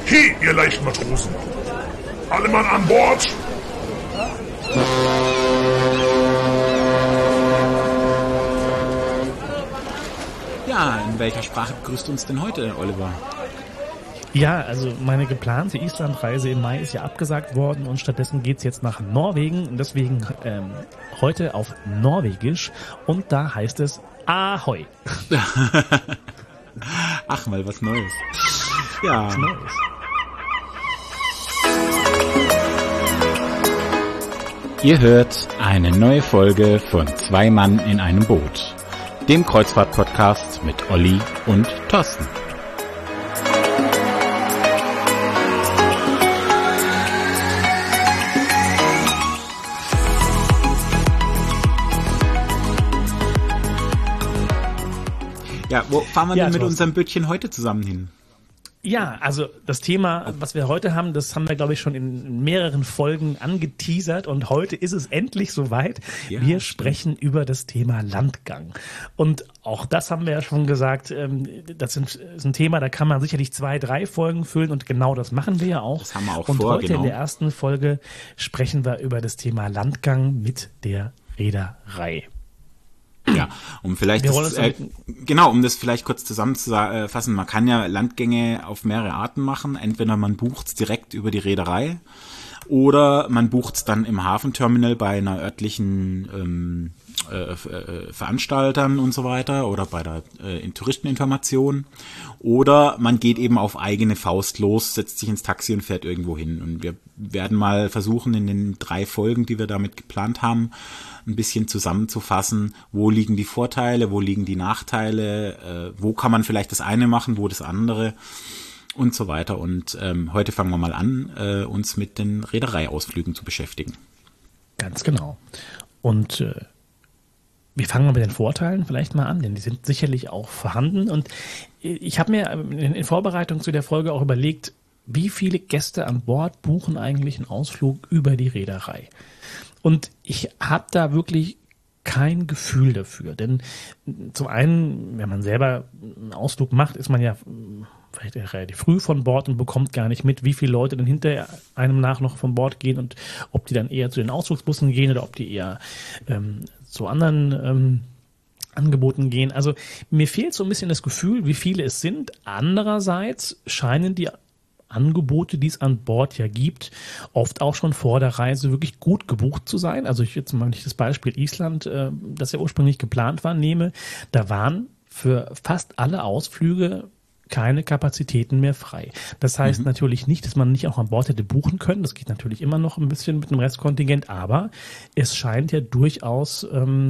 He, ihr leichten Matrosen! Alle Mann an Bord! Ja, in welcher Sprache begrüßt uns denn heute, Oliver? Ja, also meine geplante Islandreise im Mai ist ja abgesagt worden und stattdessen geht's jetzt nach Norwegen und deswegen heute auf Norwegisch und da heißt es Ahoi. Ach, mal was Neues. Ja. Was Neues. Ihr hört eine neue Folge von Zwei Mann in einem Boot, dem Kreuzfahrt-Podcast mit Olli und Thorsten. Ja, wo fahren wir denn mit unserem Bötchen heute zusammen hin? Ja, also das Thema, was wir heute haben, das haben wir, glaube ich, schon in mehreren Folgen angeteasert und heute ist es endlich soweit. Ja, wir sprechen über das Thema Landgang. Und auch das haben wir ja schon gesagt, das ist ein Thema, da kann man sicherlich 2, 3 Folgen füllen und genau das machen wir ja auch. Das haben wir auch und vor, heute in der ersten Folge sprechen wir über das Thema Landgang mit der Reederei. Ja, um vielleicht um das vielleicht kurz zusammenzufassen, man kann ja Landgänge auf mehrere Arten machen. Entweder man bucht's direkt über die Reederei oder man bucht's dann im Hafenterminal bei einer örtlichen Veranstaltern und so weiter oder bei der Touristeninformation. Oder man geht eben auf eigene Faust los, setzt sich ins Taxi und fährt irgendwo hin. Und wir werden mal versuchen, in den 3 Folgen, die wir damit geplant haben, ein bisschen zusammenzufassen, wo liegen die Vorteile, wo liegen die Nachteile, wo kann man vielleicht das eine machen, wo das andere und so weiter. Und heute fangen wir mal an, uns mit den Reedereiausflügen zu beschäftigen. Ganz genau. Und wir fangen mal mit den Vorteilen vielleicht mal an, denn die sind sicherlich auch vorhanden. Und ich habe mir in Vorbereitung zu der Folge auch überlegt, wie viele Gäste an Bord buchen eigentlich einen Ausflug über die Reederei? Und ich habe da wirklich kein Gefühl dafür. Denn zum einen, wenn man selber einen Ausflug macht, ist man ja vielleicht relativ früh von Bord und bekommt gar nicht mit, wie viele Leute dann hinter einem nach noch von Bord gehen und ob die dann eher zu den Ausflugsbussen gehen oder ob die eher zu anderen Angeboten gehen. Also mir fehlt so ein bisschen das Gefühl, wie viele es sind. Andererseits scheinen die Angebote, die es an Bord ja gibt, oft auch schon vor der Reise wirklich gut gebucht zu sein. Also ich jetzt mal nicht das Beispiel Island, das ja ursprünglich geplant war, nehme, da waren für fast alle Ausflüge keine Kapazitäten mehr frei. Das heißt natürlich nicht, dass man nicht auch an Bord hätte buchen können. Das geht natürlich immer noch ein bisschen mit dem Restkontingent, aber es scheint ja durchaus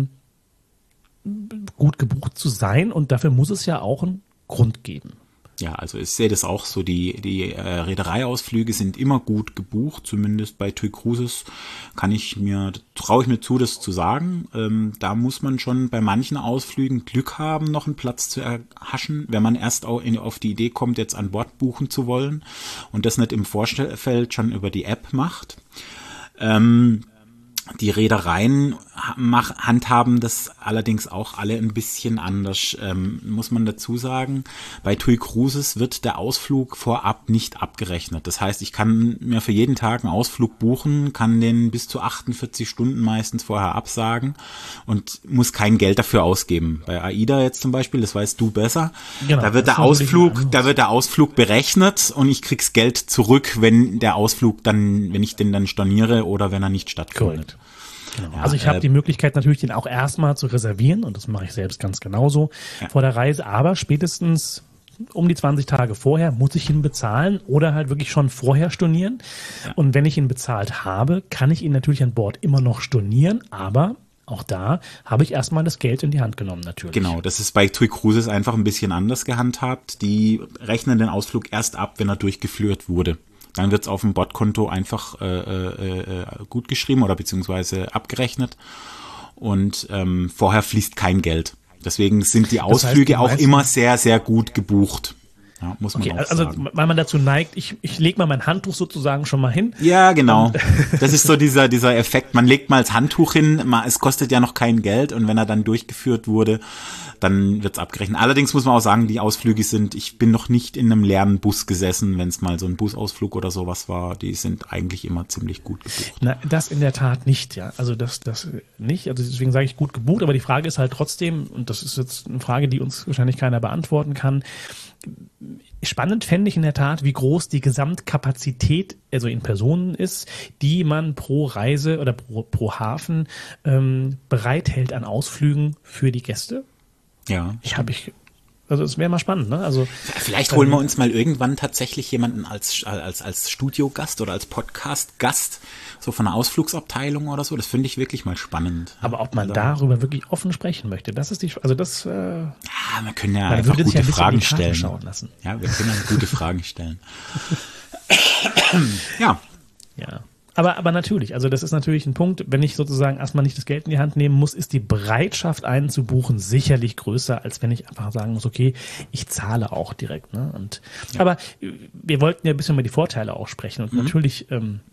gut gebucht zu sein und dafür muss es ja auch einen Grund geben. Ja, also ich sehe das auch so, die Reedereiausflüge sind immer gut gebucht, zumindest bei TUI Cruises traue ich mir zu, das zu sagen. Da muss man schon bei manchen Ausflügen Glück haben, noch einen Platz zu erhaschen, wenn man erst auch auf die Idee kommt, jetzt an Bord buchen zu wollen und das nicht im Vorfeld schon über die App macht. Die Reedereien handhaben das allerdings auch alle ein bisschen anders, muss man dazu sagen. Bei TUI Cruises wird der Ausflug vorab nicht abgerechnet. Das heißt, ich kann mir für jeden Tag einen Ausflug buchen, kann den bis zu 48 Stunden meistens vorher absagen und muss kein Geld dafür ausgeben. Bei AIDA jetzt zum Beispiel, das weißt du besser, genau, da wird der Ausflug berechnet und ich krieg's Geld zurück, wenn ich den dann storniere oder wenn er nicht stattfindet. Correct. Genau. Ja, also ich habe die Möglichkeit natürlich, den auch erstmal zu reservieren und das mache ich selbst ganz genauso vor der Reise, aber spätestens um die 20 Tage vorher muss ich ihn bezahlen oder halt wirklich schon vorher stornieren. Ja. Und wenn ich ihn bezahlt habe, kann ich ihn natürlich an Bord immer noch stornieren, aber auch da habe ich erstmal das Geld in die Hand genommen natürlich. Genau, das ist bei TUI Cruises einfach ein bisschen anders gehandhabt. Die rechnen den Ausflug erst ab, wenn er durchgeführt wurde. Dann wird's auf dem Bordkonto einfach gut geschrieben oder beziehungsweise abgerechnet und vorher fließt kein Geld. Deswegen sind die Ausflüge auch immer sehr, sehr gut gebucht. Ja, muss man Okay, auch also sagen. weil man dazu neigt, ich lege mal mein Handtuch sozusagen schon mal hin. Ja, genau. Das ist so dieser Effekt. Man legt mal das Handtuch hin, es kostet ja noch kein Geld und wenn er dann durchgeführt wurde, dann wird's abgerechnet. Allerdings muss man auch sagen, die Ausflüge ich bin noch nicht in einem leeren Bus gesessen, wenn es mal so ein Busausflug oder sowas war. Die sind eigentlich immer ziemlich gut gebucht. Na, das in der Tat nicht, ja. Also das nicht. Also deswegen sage ich gut gebucht, aber die Frage ist halt trotzdem, und das ist jetzt eine Frage, die uns wahrscheinlich keiner beantworten kann. Spannend fände ich in der Tat, wie groß die Gesamtkapazität, also in Personen ist, die man pro Reise oder pro Hafen bereithält an Ausflügen für die Gäste. Ja. Also es wäre mal spannend, ne? Also vielleicht holen wir uns mal irgendwann tatsächlich jemanden als Studiogast oder als Podcast-Gast, so von einer Ausflugsabteilung oder so. Das finde ich wirklich mal spannend. Aber ob man darüber wirklich offen sprechen möchte, das ist wir können ja einfach gute Fragen stellen. Schauen lassen. Ja, wir können ja gute Fragen stellen. Ja. Ja. Aber natürlich, also das ist natürlich ein Punkt, wenn ich sozusagen erstmal nicht das Geld in die Hand nehmen muss, ist die Bereitschaft einzubuchen sicherlich größer, als wenn ich einfach sagen muss, okay, ich zahle auch direkt. Ne? Aber wir wollten ja ein bisschen über die Vorteile auch sprechen und natürlich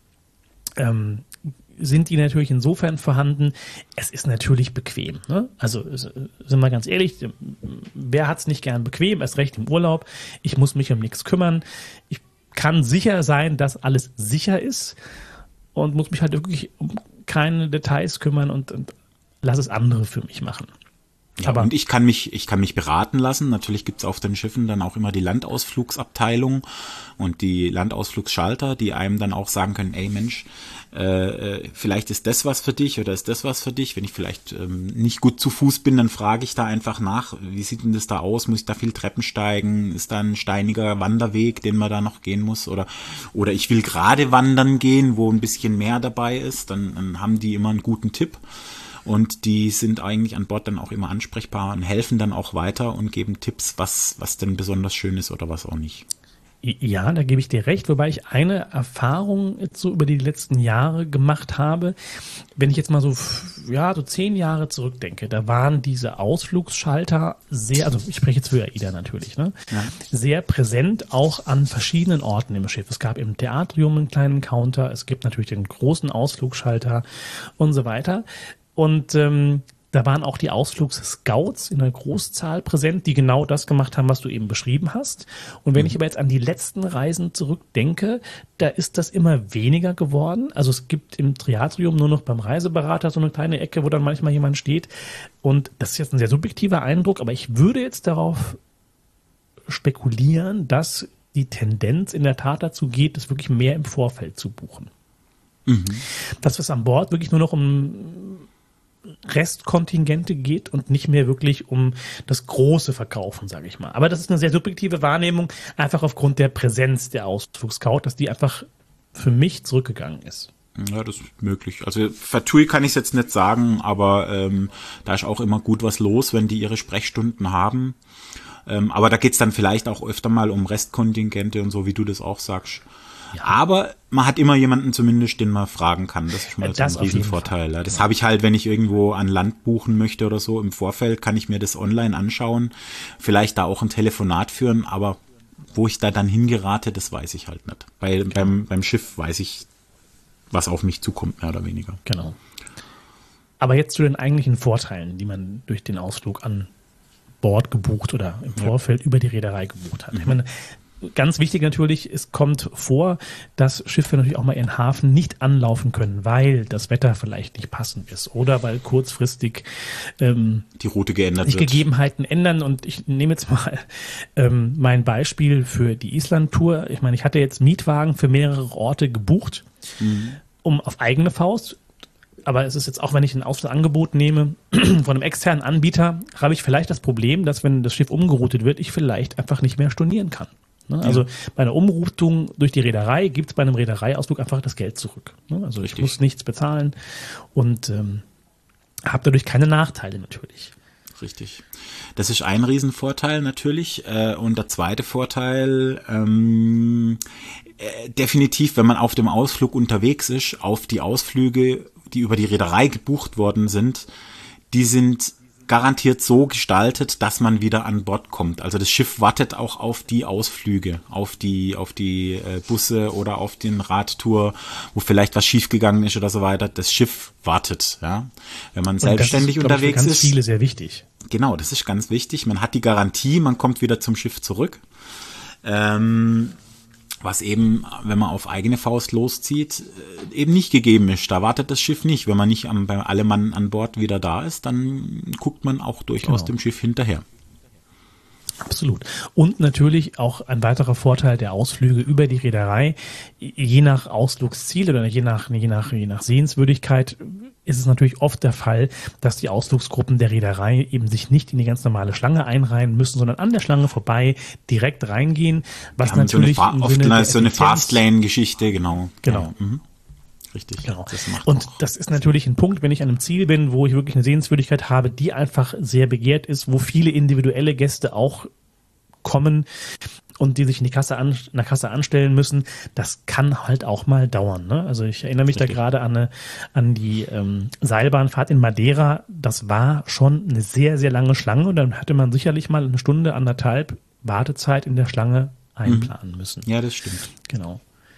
sind die natürlich insofern vorhanden, es ist natürlich bequem. Ne? Also sind wir ganz ehrlich, wer hat es nicht gern bequem, erst recht im Urlaub, ich muss mich um nichts kümmern, ich kann sicher sein, dass alles sicher ist, und muss mich halt wirklich um keine Details kümmern und lass es andere für mich machen. Ja, aber und ich kann mich beraten lassen. Natürlich gibt's auf den Schiffen dann auch immer die Landausflugsabteilung und die Landausflugsschalter, die einem dann auch sagen können, ey Mensch, vielleicht ist das was für dich oder ist das was für dich. Wenn ich vielleicht nicht gut zu Fuß bin, dann frage ich da einfach nach, wie sieht denn das da aus? Muss ich da viel Treppen steigen? Ist da ein steiniger Wanderweg, den man da noch gehen muss? Oder ich will gerade wandern gehen, wo ein bisschen mehr dabei ist. Dann haben die immer einen guten Tipp. Und die sind eigentlich an Bord dann auch immer ansprechbar und helfen dann auch weiter und geben Tipps, was denn besonders schön ist oder was auch nicht. Ja, da gebe ich dir recht, wobei ich eine Erfahrung jetzt so über die letzten Jahre gemacht habe. Wenn ich jetzt mal so 10 Jahre zurückdenke, da waren diese Ausflugsschalter also ich spreche jetzt für AIDA natürlich, ne? Ja. Sehr präsent auch an verschiedenen Orten im Schiff. Es gab im Theatrium einen kleinen Counter, es gibt natürlich den großen Ausflugsschalter und so weiter. Und da waren auch die Ausflugsscouts in einer Großzahl präsent, die genau das gemacht haben, was du eben beschrieben hast. Und wenn ich aber jetzt an die letzten Reisen zurückdenke, da ist das immer weniger geworden. Also es gibt im Theatrium nur noch beim Reiseberater so eine kleine Ecke, wo dann manchmal jemand steht. Und das ist jetzt ein sehr subjektiver Eindruck, aber ich würde jetzt darauf spekulieren, dass die Tendenz in der Tat dazu geht, das wirklich mehr im Vorfeld zu buchen. Mhm. Dass es an Bord wirklich nur noch um Restkontingente geht und nicht mehr wirklich um das große Verkaufen, sage ich mal. Aber das ist eine sehr subjektive Wahrnehmung, einfach aufgrund der Präsenz der Ausflugscout, dass die einfach für mich zurückgegangen ist. Ja, das ist möglich. Also für TUI kann ich es jetzt nicht sagen, aber da ist auch immer gut was los, wenn die ihre Sprechstunden haben. Aber da geht's dann vielleicht auch öfter mal um Restkontingente und so, wie du das auch sagst. Ja. Aber man hat immer jemanden zumindest, den man fragen kann. Das ist schon mal so ein Riesenvorteil. Das habe ich halt, wenn ich irgendwo an Land buchen möchte oder so. Im Vorfeld kann ich mir das online anschauen. Vielleicht da auch ein Telefonat führen. Aber wo ich da dann hingerate, das weiß ich halt nicht. Beim Schiff weiß ich, was auf mich zukommt, mehr oder weniger. Genau. Aber jetzt zu den eigentlichen Vorteilen, die man durch den Ausflug an Bord gebucht oder im Vorfeld über die Reederei gebucht hat. Ich meine, ganz wichtig natürlich, es kommt vor, dass Schiffe natürlich auch mal ihren Hafen nicht anlaufen können, weil das Wetter vielleicht nicht passend ist oder weil kurzfristig die Route geändert sich wird. Gegebenheiten ändern. Und ich nehme jetzt mal mein Beispiel für die Island-Tour. Ich meine, ich hatte jetzt Mietwagen für mehrere Orte gebucht, um auf eigene Faust. Aber es ist jetzt auch, wenn ich ein Angebot nehme von einem externen Anbieter, habe ich vielleicht das Problem, dass wenn das Schiff umgeroutet wird, ich vielleicht einfach nicht mehr stornieren kann. Also bei einer Umroutung durch die Reederei gibt es bei einem Reedereiausflug einfach das Geld zurück. Also Richtig. Ich muss nichts bezahlen und habe dadurch keine Nachteile natürlich. Richtig. Das ist ein Riesenvorteil natürlich. Und der zweite Vorteil, definitiv, wenn man auf dem Ausflug unterwegs ist, auf die Ausflüge, die über die Reederei gebucht worden sind, die sind garantiert so gestaltet, dass man wieder an Bord kommt. Also das Schiff wartet auch auf die Ausflüge, auf die Busse oder auf den Radtour, wo vielleicht was schiefgegangen ist oder so weiter. Das Schiff wartet, ja. Wenn man selbstständig unterwegs ist. Das ist für ganz viele sehr wichtig. Genau, das ist ganz wichtig. Man hat die Garantie, man kommt wieder zum Schiff zurück. Was eben, wenn man auf eigene Faust loszieht, eben nicht gegeben ist. Da wartet das Schiff nicht. Wenn man nicht bei allem Mann an Bord wieder da ist, dann guckt man auch durchaus dem Schiff hinterher. Absolut. Und natürlich auch ein weiterer Vorteil der Ausflüge über die Reederei, je nach Ausflugsziel oder je nach Sehenswürdigkeit ist es natürlich oft der Fall, dass die Ausflugsgruppen der Reederei eben sich nicht in die ganz normale Schlange einreihen müssen, sondern an der Schlange vorbei direkt reingehen, was natürlich so eine Fastlane-Geschichte, genau. Genau. Ja, richtig. Genau. Das ist natürlich ein Punkt, wenn ich an einem Ziel bin, wo ich wirklich eine Sehenswürdigkeit habe, die einfach sehr begehrt ist, wo viele individuelle Gäste auch kommen und die sich in der Kasse anstellen müssen, das kann halt auch mal dauern. Ne? Also ich erinnere mich da gerade an die Seilbahnfahrt in Madeira. Das war schon eine sehr, sehr lange Schlange und dann hatte man sicherlich mal eine Stunde, 1,5 Wartezeit in der Schlange einplanen müssen. Ja, das stimmt. Genau.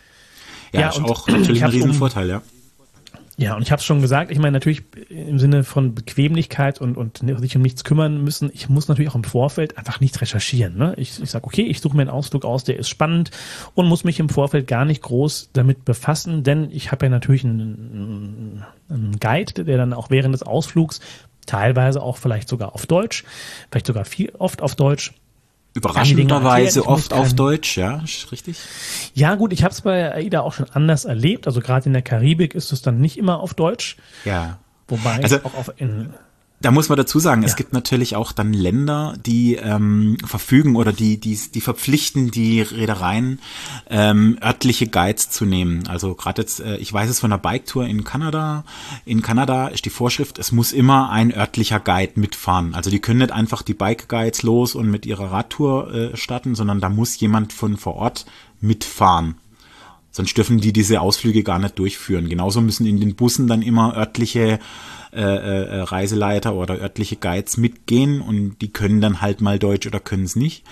Ja, ist auch natürlich ein Riesenvorteil, ja. Ja, und ich habe es schon gesagt, ich meine natürlich im Sinne von Bequemlichkeit und sich um nichts kümmern müssen, ich muss natürlich auch im Vorfeld einfach nichts recherchieren. Ne? Ich sage, okay, ich suche mir einen Ausflug aus, der ist spannend und muss mich im Vorfeld gar nicht groß damit befassen, denn ich habe ja natürlich einen Guide, der dann auch während des Ausflugs teilweise auch vielleicht sogar auf Deutsch, vielleicht sogar oft auf Deutsch, überraschenderweise oft auf Deutsch, ja, ist richtig? Ja gut, ich habe es bei AIDA auch schon anders erlebt. Also gerade in der Karibik ist es dann nicht immer auf Deutsch. Ja. Wobei also, auch da muss man dazu sagen, es gibt natürlich auch dann Länder, die verfügen oder die verpflichten die Reedereien, örtliche Guides zu nehmen. Also gerade jetzt, ich weiß es von der Bike-Tour in Kanada. In Kanada ist die Vorschrift, es muss immer ein örtlicher Guide mitfahren. Also die können nicht einfach die Bike-Guides los und mit ihrer Radtour starten, sondern da muss jemand von vor Ort mitfahren. Sonst dürfen die diese Ausflüge gar nicht durchführen. Genauso müssen in den Bussen dann immer örtliche Reiseleiter oder örtliche Guides mitgehen und die können dann halt mal Deutsch oder können es nicht.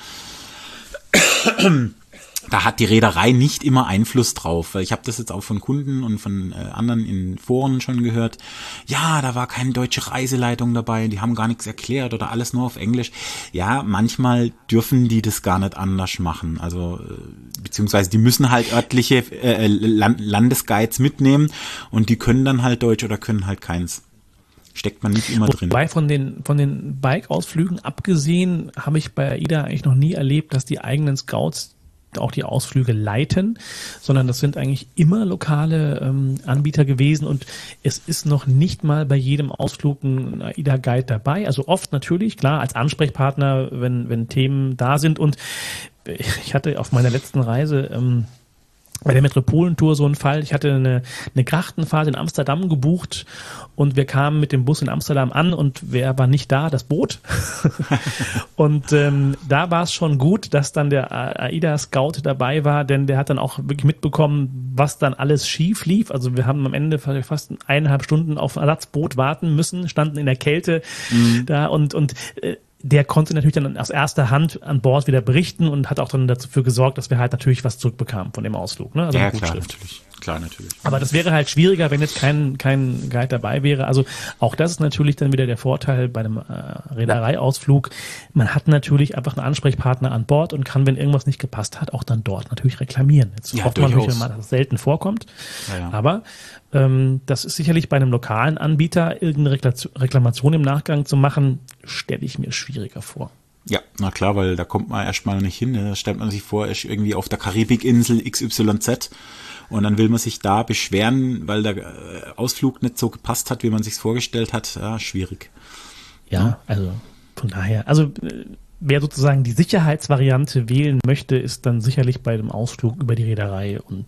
Da hat die Reederei nicht immer Einfluss drauf, weil ich habe das jetzt auch von Kunden und von anderen in Foren schon gehört. Ja, da war keine deutsche Reiseleitung dabei, die haben gar nichts erklärt oder alles nur auf Englisch. Ja, manchmal dürfen die das gar nicht anders machen. Also beziehungsweise die müssen halt örtliche Landesguides mitnehmen und die können dann halt Deutsch oder können halt keins. Steckt man nicht immer drin. Wobei von den Bike-Ausflügen abgesehen habe ich bei AIDA eigentlich noch nie erlebt, dass die eigenen Scouts auch die Ausflüge leiten, sondern das sind eigentlich immer lokale Anbieter gewesen und es ist noch nicht mal bei jedem Ausflug ein AIDA-Guide dabei. Also oft natürlich, klar, als Ansprechpartner, wenn Themen da sind und ich hatte auf meiner letzten Reise bei der Metropolentour so ein Fall. Ich hatte eine Grachtenfahrt in Amsterdam gebucht und wir kamen mit dem Bus in Amsterdam an und wer war nicht da? Das Boot. Und da war es schon gut, dass dann der AIDA-Scout dabei war, denn der hat dann auch wirklich mitbekommen, was dann alles schief lief. Also wir haben am Ende fast 1,5 Stunden auf ein Ersatzboot warten müssen, standen in der Kälte da und der konnte natürlich dann aus erster Hand an Bord wieder berichten und hat auch dann dafür gesorgt, dass wir halt natürlich was zurückbekamen von dem Ausflug. Ne? Also ja, klar, natürlich. Aber das wäre halt schwieriger, wenn jetzt kein Guide dabei wäre. Also auch das ist natürlich dann wieder der Vorteil bei einem Reedereiausflug. Man hat natürlich einfach einen Ansprechpartner an Bord und kann, wenn irgendwas nicht gepasst hat, auch dann dort natürlich reklamieren. Jetzt hofft man natürlich, dass das selten vorkommt. Ja. Aber das ist sicherlich bei einem lokalen Anbieter, irgendeine Reklamation im Nachgang zu machen, stelle ich mir schwieriger vor. Ja, na klar, weil da kommt man erstmal nicht hin. Da stellt man sich vor, ist irgendwie auf der Karibikinsel XYZ und dann will man sich da beschweren, weil der Ausflug nicht so gepasst hat, wie man sich's vorgestellt hat. Ja, schwierig. Ja, also von daher, also wer sozusagen die Sicherheitsvariante wählen möchte, ist dann sicherlich bei dem Ausflug über die Reederei und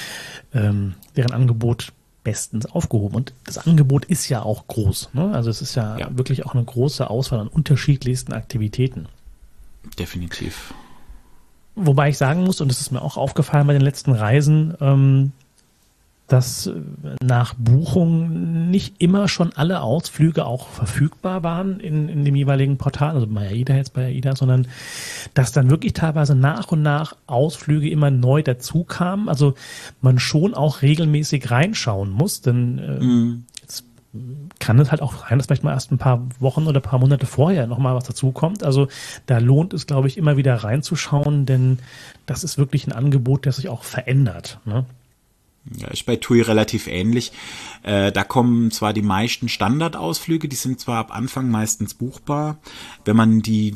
deren Angebot bestens aufgehoben. Und das Angebot ist ja auch groß. Ne? Also es ist ja wirklich auch eine große Auswahl an unterschiedlichsten Aktivitäten. Definitiv. Wobei ich sagen muss, und das ist mir auch aufgefallen bei den letzten Reisen, dass nach Buchung nicht immer schon alle Ausflüge auch verfügbar waren in dem jeweiligen Portal, also bei AIDA jetzt bei AIDA, sondern dass dann wirklich teilweise nach und nach Ausflüge immer neu dazu kamen. Also man schon auch regelmäßig reinschauen muss, denn jetzt kann es halt auch sein, dass vielleicht mal erst ein paar Wochen oder ein paar Monate vorher nochmal was dazukommt. Also da lohnt es, glaube ich, immer wieder reinzuschauen, denn das ist wirklich ein Angebot, das sich auch verändert, ne? Ja, ist bei TUI relativ ähnlich. Da kommen zwar die meisten Standardausflüge, die sind zwar ab Anfang meistens buchbar. Wenn man die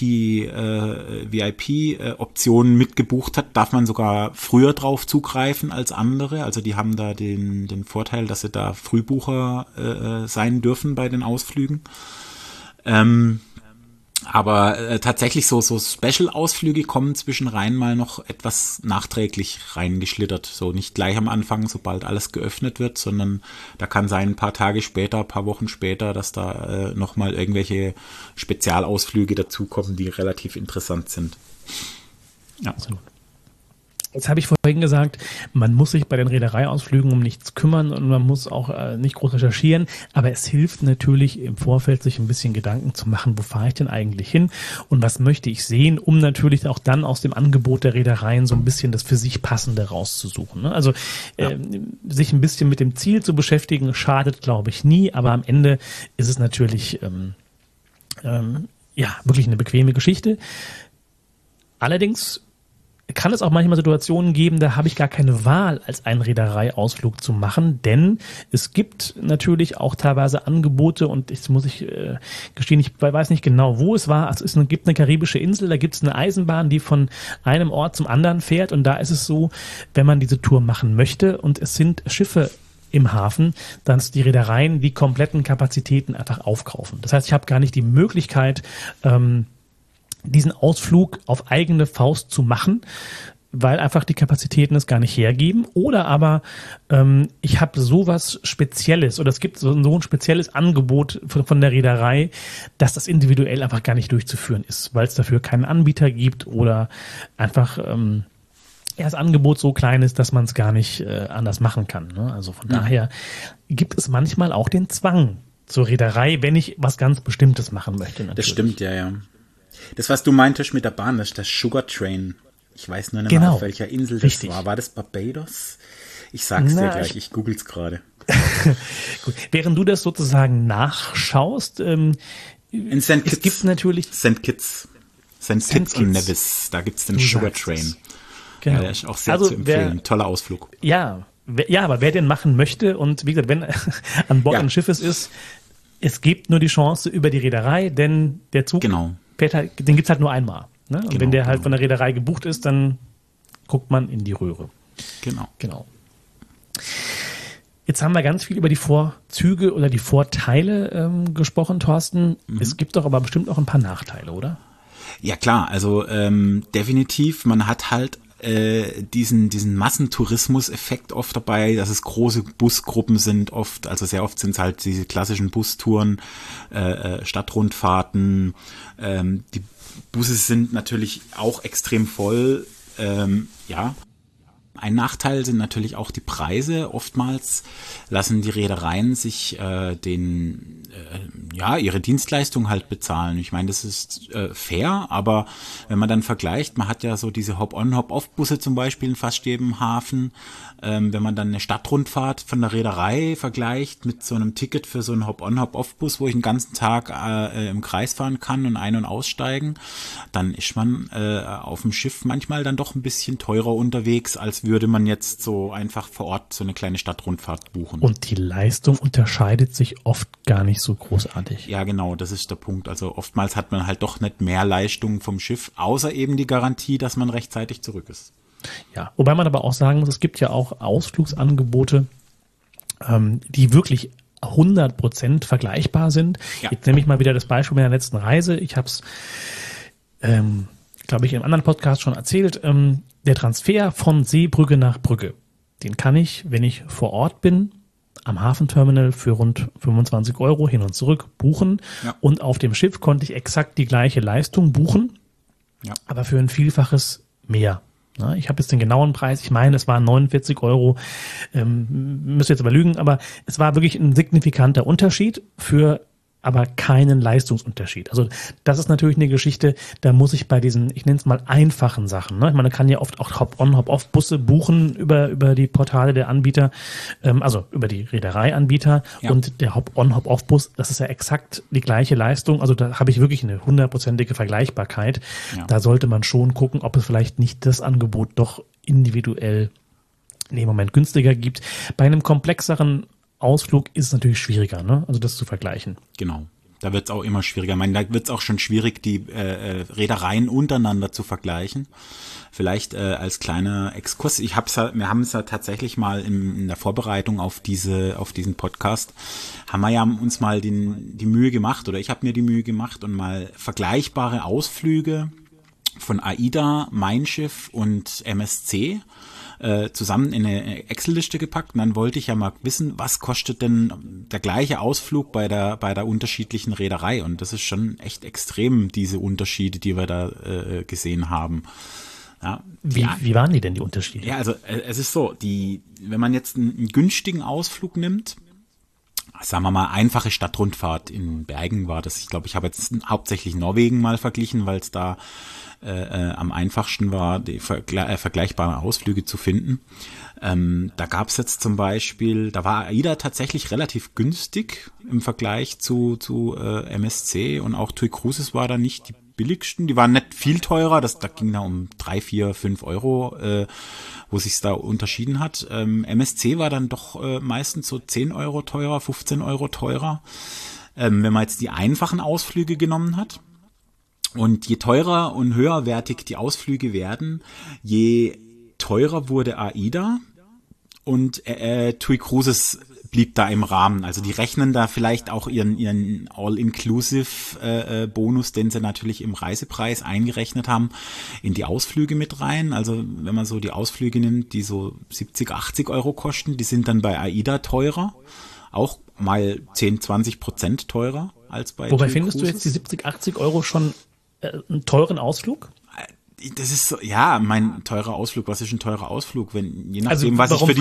VIP-Optionen mitgebucht hat, darf man sogar früher drauf zugreifen als andere. Also die haben da den Vorteil, dass sie da Frühbucher sein dürfen bei den Ausflügen. Aber tatsächlich so Special-Ausflüge kommen zwischenrein mal noch etwas nachträglich reingeschlittert. So nicht gleich am Anfang, sobald alles geöffnet wird, sondern da kann sein, ein paar Tage später, ein paar Wochen später, dass da nochmal irgendwelche Spezialausflüge dazukommen, die relativ interessant sind. Ja. Absolut. Jetzt habe ich vorhin gesagt, man muss sich bei den Reedereiausflügen um nichts kümmern und man muss auch nicht groß recherchieren, aber es hilft natürlich im Vorfeld, sich ein bisschen Gedanken zu machen, wo fahre ich denn eigentlich hin und was möchte ich sehen, um natürlich auch dann aus dem Angebot der Reedereien so ein bisschen das für sich Passende rauszusuchen, ne? Also sich ein bisschen mit dem Ziel zu beschäftigen, schadet, glaube ich, nie, aber am Ende ist es natürlich wirklich eine bequeme Geschichte. Allerdings kann es auch manchmal Situationen geben, da habe ich gar keine Wahl, als einen Reedereiausflug zu machen, denn es gibt natürlich auch teilweise Angebote und jetzt muss ich gestehen, ich weiß nicht genau, wo es war. Es gibt eine karibische Insel, da gibt es eine Eisenbahn, die von einem Ort zum anderen fährt und da ist es so, wenn man diese Tour machen möchte und es sind Schiffe im Hafen, dass die Reedereien die kompletten Kapazitäten einfach aufkaufen. Das heißt, ich habe gar nicht die Möglichkeit, diesen Ausflug auf eigene Faust zu machen, weil einfach die Kapazitäten es gar nicht hergeben. Oder aber ich habe sowas Spezielles oder es gibt so ein spezielles Angebot von der Reederei, dass das individuell einfach gar nicht durchzuführen ist, weil es dafür keinen Anbieter gibt oder einfach das Angebot so klein ist, dass man es gar nicht anders machen kann, ne? Also von daher gibt es manchmal auch den Zwang zur Reederei, wenn ich was ganz Bestimmtes machen möchte. Natürlich. Das stimmt, ja. Das, was du meintest mit der Bahn, das ist das Sugar Train. Ich weiß nur nicht mehr, auf welcher Insel das war. War das Barbados? Ich sag's dir gleich, ich google's gerade. Gut. Während du das sozusagen nachschaust, in St. Kitts. Es gibt natürlich St. Kitts und Nevis, da gibt's den Sugar Train. Genau. Ja, der ist auch sehr zu empfehlen. Toller Ausflug. Ja, aber wer den machen möchte und wie gesagt, wenn an Bord eines Schiffes ist, es gibt nur die Chance über die Reederei, denn der Zug den gibt's halt nur einmal. Ne? Und wenn der halt von der Reederei gebucht ist, dann guckt man in die Röhre. Genau. Jetzt haben wir ganz viel über die Vorzüge oder die Vorteile gesprochen, Thorsten. Es gibt doch aber bestimmt auch ein paar Nachteile, oder? Ja klar, also definitiv, man hat halt diesen Massentourismus-Effekt oft dabei, dass es große Busgruppen sind, sehr oft sind es halt diese klassischen Bustouren, Stadtrundfahrten, die Busse sind natürlich auch extrem voll, Ein Nachteil sind natürlich auch die Preise. Oftmals lassen die Reedereien sich ihre Dienstleistung halt bezahlen. Ich meine, das ist fair, aber wenn man dann vergleicht, man hat ja so diese Hop-on, Hop-off-Busse zum Beispiel in fast jedem Hafen. Wenn man dann eine Stadtrundfahrt von der Reederei vergleicht mit so einem Ticket für so einen Hop-on, Hop-off-Bus, wo ich den ganzen Tag im Kreis fahren kann und ein- und aussteigen, dann ist man auf dem Schiff manchmal dann doch ein bisschen teurer unterwegs, als würde man jetzt so einfach vor Ort so eine kleine Stadtrundfahrt buchen. Und die Leistung unterscheidet sich oft gar nicht so großartig. Ja, genau, das ist der Punkt. Also oftmals hat man halt doch nicht mehr Leistung vom Schiff, außer eben die Garantie, dass man rechtzeitig zurück ist. Ja, wobei man aber auch sagen muss, es gibt ja auch Ausflugsangebote, die wirklich 100% vergleichbar sind. Ja. Jetzt nehme ich mal wieder das Beispiel meiner letzten Reise. Ich habe es, glaube ich, in einem anderen Podcast schon erzählt. Der Transfer von Seebrücke nach Brügge, den kann ich, wenn ich vor Ort bin, am Hafenterminal für rund 25 € hin und zurück buchen. Ja. Und auf dem Schiff konnte ich exakt die gleiche Leistung buchen, aber für ein Vielfaches mehr. Ja, ich habe jetzt den genauen Preis, ich meine, es waren 49 €, müsste jetzt aber lügen, aber es war wirklich ein signifikanter Unterschied für aber keinen Leistungsunterschied. Also das ist natürlich eine Geschichte, da muss ich bei diesen, ich nenne es mal einfachen Sachen, ne? Ich meine, man kann ja oft auch Hop-on, Hop-off-Busse buchen über die Portale der Anbieter, also über die Reedereianbieter, ja. Und der Hop-on, Hop-off-Bus, das ist ja exakt die gleiche Leistung, also da habe ich wirklich eine 100%ige Vergleichbarkeit. Ja. Da sollte man schon gucken, ob es vielleicht nicht das Angebot doch individuell in dem Moment günstiger gibt. Bei einem komplexeren Ausflug ist es natürlich schwieriger, ne? Also das zu vergleichen. Genau. Da wird es auch immer schwieriger. Ich meine, da wird es auch schon schwierig, die Reedereien untereinander zu vergleichen. Vielleicht als kleiner Exkurs. Wir haben es ja tatsächlich mal in der Vorbereitung auf diesen Podcast, haben wir ja uns mal die Mühe gemacht, oder ich habe mir die Mühe gemacht und mal vergleichbare Ausflüge von AIDA, Mein Schiff und MSC zusammen in eine Excel-Liste gepackt, und dann wollte ich ja mal wissen, was kostet denn der gleiche Ausflug bei der unterschiedlichen Reederei, und das ist schon echt extrem, diese Unterschiede, die wir da gesehen haben. Ja, wie waren die denn, die Unterschiede? Ja, also es ist so, wenn man jetzt einen günstigen Ausflug nimmt, sagen wir mal, einfache Stadtrundfahrt in Bergen war das. Ich glaube, ich habe jetzt hauptsächlich Norwegen mal verglichen, weil es da am einfachsten war, die vergleichbare Ausflüge zu finden. Da gab es jetzt zum Beispiel, da war AIDA tatsächlich relativ günstig im Vergleich zu MSC, und auch TUI Cruises war da nicht die billigsten. Die waren nicht viel teurer, da ging da um 3, 4, 5 €, wo sich's da unterschieden hat. MSC war dann doch meistens so 10 € teurer, 15 € teurer, wenn man jetzt die einfachen Ausflüge genommen hat. Und je teurer und höherwertig die Ausflüge werden, je teurer wurde AIDA, und TUI Cruises blieb da im Rahmen. Also die rechnen da vielleicht auch ihren All-Inclusive-Bonus, den sie natürlich im Reisepreis eingerechnet haben, in die Ausflüge mit rein. Also wenn man so die Ausflüge nimmt, die so 70, 80 € kosten, die sind dann bei AIDA teurer. Auch mal 10, 20% teurer als bei Wobei findest du jetzt die 70, 80 € schon einen teuren Ausflug? Das ist so, ja, mein teurer Ausflug. Was ist ein teurer Ausflug? Je nachdem, was ich für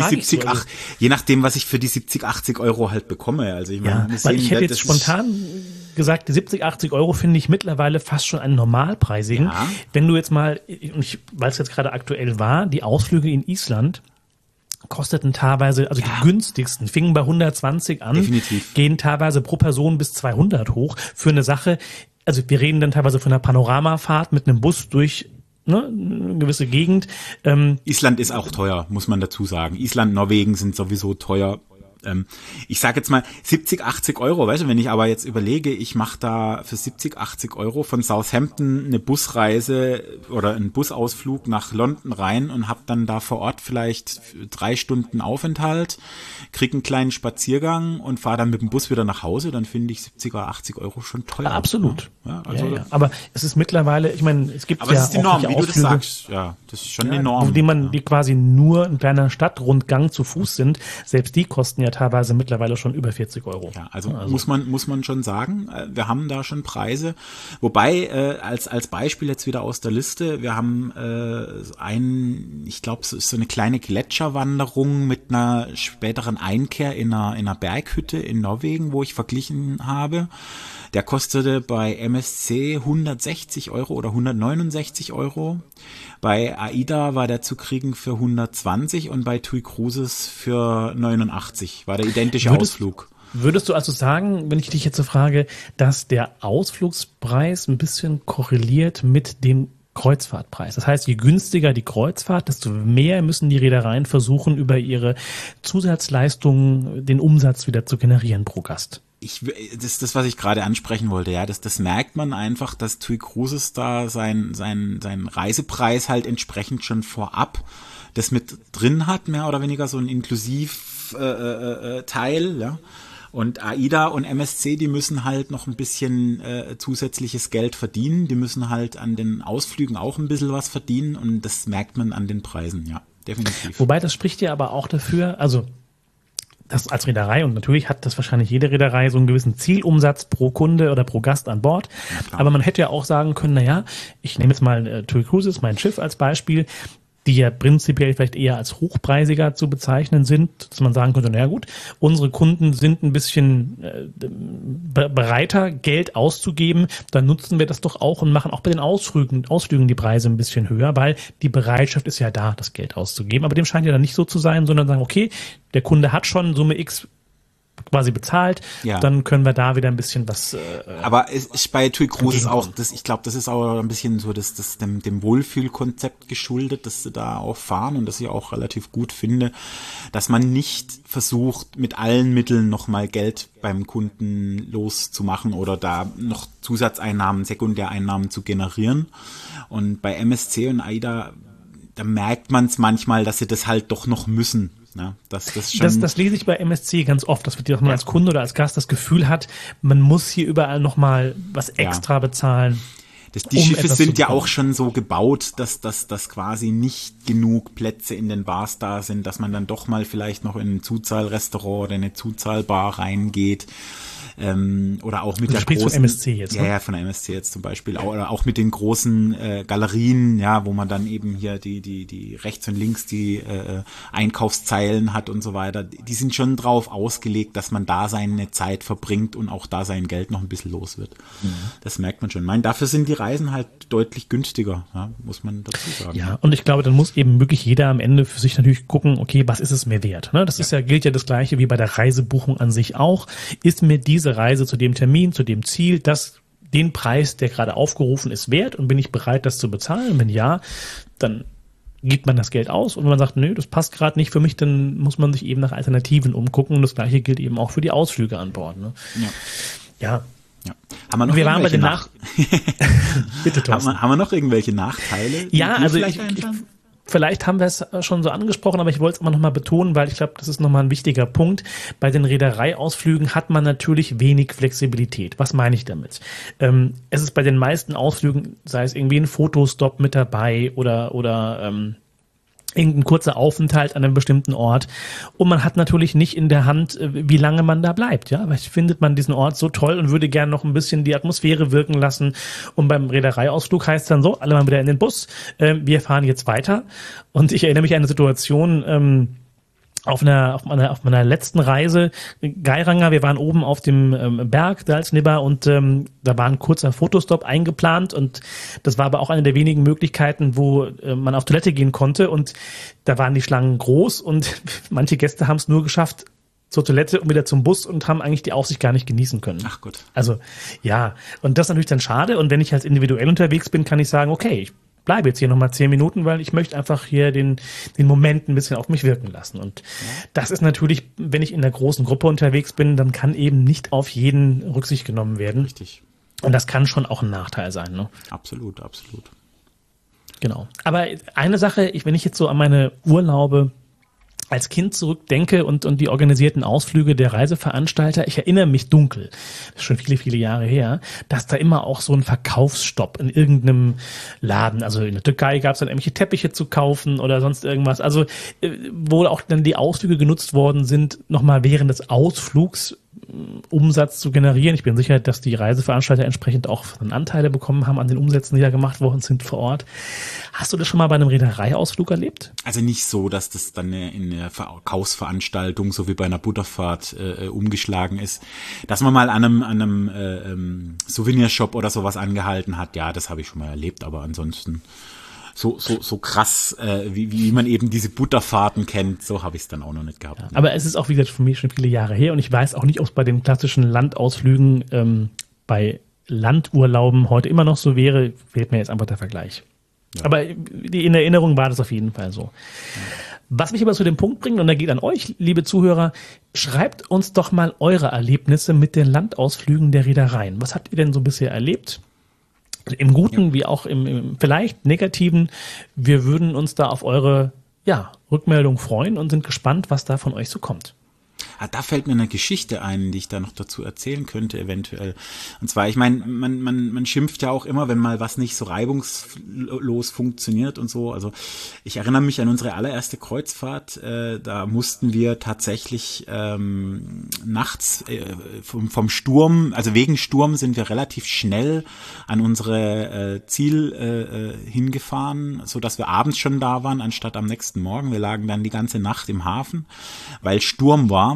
die 70, 80 € halt bekomme. Also ich meine, weil ich hätte jetzt spontan gesagt, die 70, 80 € finde ich mittlerweile fast schon einen normalpreisigen. Ja. Wenn du jetzt mal, weil es jetzt gerade aktuell war, die Ausflüge in Island kosteten teilweise, also die günstigsten, fingen bei 120 an, definitiv, gehen teilweise pro Person bis 200 hoch für eine Sache. Also wir reden dann teilweise von einer Panoramafahrt mit einem Bus durch eine gewisse Gegend. Island ist auch teuer, muss man dazu sagen. Island, Norwegen sind sowieso teuer. Ich sage jetzt mal 70, 80 €, weißt du, wenn ich aber jetzt überlege, ich mache da für 70, 80 € von Southampton eine Busreise oder einen Busausflug nach London rein und habe dann da vor Ort vielleicht 3 Stunden Aufenthalt, kriege einen kleinen Spaziergang und fahre dann mit dem Bus wieder nach Hause, dann finde ich 70 oder 80 € schon teuer. Absolut. Ja, also ja. Aber es ist mittlerweile, ich meine, es gibt ja ist die Norm, wie du das sagst. Ja, das ist schon die Norm. Die quasi nur ein kleiner Stadtrundgang zu Fuß sind, selbst die kosten ja teilweise mittlerweile schon über 40 €. Ja, also muss man schon sagen, wir haben da schon Preise. Wobei, als Beispiel jetzt wieder aus der Liste, wir haben ich glaube, es ist so eine kleine Gletscherwanderung mit einer späteren Einkehr in einer Berghütte in Norwegen, wo ich verglichen habe. Der kostete bei MSC 160 € oder 169 €. Bei AIDA war der zu kriegen für 120 und bei TUI Cruises für 89. War der identische Ausflug. Würdest du also sagen, wenn ich dich jetzt so frage, dass der Ausflugspreis ein bisschen korreliert mit dem Kreuzfahrtpreis? Das heißt, je günstiger die Kreuzfahrt, desto mehr müssen die Reedereien versuchen, über ihre Zusatzleistungen den Umsatz wieder zu generieren pro Gast. Das ist das, was ich gerade ansprechen wollte, ja. Das merkt man einfach, dass TUI Cruises da seinen Reisepreis halt entsprechend schon vorab das mit drin hat, mehr oder weniger so ein Inklusiv-Teil, ja. Und AIDA und MSC, die müssen halt noch ein bisschen zusätzliches Geld verdienen. Die müssen halt an den Ausflügen auch ein bisschen was verdienen, und das merkt man an den Preisen, ja, definitiv. Wobei, das spricht ja aber auch dafür, also das als Reederei, und natürlich hat das wahrscheinlich jede Reederei so einen gewissen Zielumsatz pro Kunde oder pro Gast an Bord. Ja, aber man hätte ja auch sagen können, naja, ich nehme jetzt mal TUI Cruises, mein Schiff als Beispiel, die ja prinzipiell vielleicht eher als hochpreisiger zu bezeichnen sind, dass man sagen könnte, naja gut, unsere Kunden sind ein bisschen bereiter, Geld auszugeben, dann nutzen wir das doch auch und machen auch bei den Ausflügen die Preise ein bisschen höher, weil die Bereitschaft ist ja da, das Geld auszugeben. Aber dem scheint ja dann nicht so zu sein, sondern sagen, okay, der Kunde hat schon Summe X quasi bezahlt, dann können wir da wieder ein bisschen was. Aber bei TUI Cruises auch, ich glaube, das ist auch ein bisschen so dem Wohlfühlkonzept geschuldet, dass sie da auch fahren und das ich auch relativ gut finde, dass man nicht versucht, mit allen Mitteln nochmal Geld beim Kunden loszumachen oder da noch Zusatzeinnahmen, Sekundäreinnahmen zu generieren. Und bei MSC und AIDA, da merkt man es manchmal, dass sie das halt doch noch müssen. Ja, das lese ich bei MSC ganz oft, dass man als Kunde oder als Gast das Gefühl hat, man muss hier überall nochmal was extra bezahlen. Die Schiffe sind ja auch schon so gebaut, dass quasi nicht genug Plätze in den Bars da sind, dass man dann doch mal vielleicht noch in ein Zuzahlrestaurant oder eine Zuzahlbar reingeht. Oder auch mit der großen, von MSC jetzt, ne? Ja, von der MSC jetzt zum Beispiel, oder auch mit den großen Galerien, ja, wo man dann eben hier die rechts und links die Einkaufszeilen hat und so weiter. Die sind schon drauf ausgelegt, dass man da seine Zeit verbringt und auch da sein Geld noch ein bisschen los wird. Mhm. Das merkt man schon. Ich meine, dafür sind die Reisen halt deutlich günstiger, ja, muss man dazu sagen. Ja, und ich glaube, dann muss eben wirklich jeder am Ende für sich natürlich gucken, okay, was ist es mir wert? Ne? Das gilt ja das Gleiche wie bei der Reisebuchung an sich auch. Ist mir diese Reise zu dem Termin, zu dem Ziel, den Preis, der gerade aufgerufen ist, wert und bin ich bereit, das zu bezahlen? Wenn ja, dann gibt man das Geld aus und wenn man sagt, nö, das passt gerade nicht für mich, dann muss man sich eben nach Alternativen umgucken und das Gleiche gilt eben auch für die Ausflüge an Bord. Ne? Ja. Haben wir noch wir waren bei den Bitte, Thorsten. Haben wir noch irgendwelche Nachteile? Ja, also vielleicht haben wir es schon so angesprochen, aber ich wollte es immer noch mal betonen, weil ich glaube, das ist noch mal ein wichtiger Punkt. Bei den Reedereiausflügen hat man natürlich wenig Flexibilität. Was meine ich damit? Es ist bei den meisten Ausflügen, sei es irgendwie ein Fotostop mit dabei oder irgendein kurzer Aufenthalt an einem bestimmten Ort. Und man hat natürlich nicht in der Hand, wie lange man da bleibt. Ja, weil findet man diesen Ort so toll und würde gerne noch ein bisschen die Atmosphäre wirken lassen. Und beim Reedereiausflug heißt dann so, alle mal wieder in den Bus. Wir fahren jetzt weiter. Und ich erinnere mich an eine Situation, auf meiner letzten Reise, Geiranger, wir waren oben auf dem Berg Dalsnibber und da war ein kurzer Fotostop eingeplant und das war aber auch eine der wenigen Möglichkeiten, wo man auf Toilette gehen konnte und da waren die Schlangen groß und manche Gäste haben es nur geschafft zur Toilette und wieder zum Bus und haben eigentlich die Aussicht gar nicht genießen können. Ach Gott. Also ja, und das ist natürlich dann schade und wenn ich halt individuell unterwegs bin, kann ich sagen, okay, ich bleibe jetzt hier nochmal 10 Minuten, weil ich möchte einfach hier den Moment ein bisschen auf mich wirken lassen. Und das ist natürlich, wenn ich in der großen Gruppe unterwegs bin, dann kann eben nicht auf jeden Rücksicht genommen werden. Richtig. Und das kann schon auch ein Nachteil sein. Ne? Absolut, absolut. Genau. Aber eine Sache, wenn ich jetzt so an meine Urlaube als Kind zurückdenke und die organisierten Ausflüge der Reiseveranstalter, ich erinnere mich dunkel, das ist schon viele, viele Jahre her, dass da immer auch so ein Verkaufsstopp in irgendeinem Laden, also in der Türkei gab es dann irgendwelche Teppiche zu kaufen oder sonst irgendwas, also wo auch dann die Ausflüge genutzt worden sind, nochmal während des Ausflugs Umsatz zu generieren. Ich bin sicher, dass die Reiseveranstalter entsprechend auch Anteile bekommen haben an den Umsätzen, die da gemacht worden sind vor Ort. Hast du das schon mal bei einem Reedereiausflug erlebt? Also nicht so, dass das dann in einer Verkaufsveranstaltung, so wie bei einer Butterfahrt, umgeschlagen ist. Dass man mal an einem Souvenirshop oder sowas angehalten hat, ja, das habe ich schon mal erlebt, aber ansonsten so krass, wie man eben diese Butterfahrten kennt, so habe ich es dann auch noch nicht gehabt. Ja, aber es ist auch, wie gesagt, für mich schon viele Jahre her und ich weiß auch nicht, ob es bei den klassischen Landausflügen bei Landurlauben heute immer noch so wäre, fehlt mir jetzt einfach der Vergleich. Ja. Aber in Erinnerung war das auf jeden Fall so. Ja. Was mich aber zu dem Punkt bringt, und da geht an euch, liebe Zuhörer, schreibt uns doch mal eure Erlebnisse mit den Landausflügen der Reedereien. Was habt ihr denn so bisher erlebt? Im Guten wie auch im vielleicht Negativen. Wir würden uns da auf eure Rückmeldung freuen und sind gespannt, was da von euch so kommt. da fällt mir eine Geschichte ein, die ich da noch dazu erzählen könnte eventuell. Und zwar, ich meine, man schimpft ja auch immer, wenn mal was nicht so reibungslos funktioniert und so. Also ich erinnere mich an unsere allererste Kreuzfahrt, da mussten wir tatsächlich nachts vom Sturm, also wegen Sturm sind wir relativ schnell an unsere Ziel hingefahren, so dass wir abends schon da waren, anstatt am nächsten Morgen. Wir lagen dann die ganze Nacht im Hafen, weil Sturm war.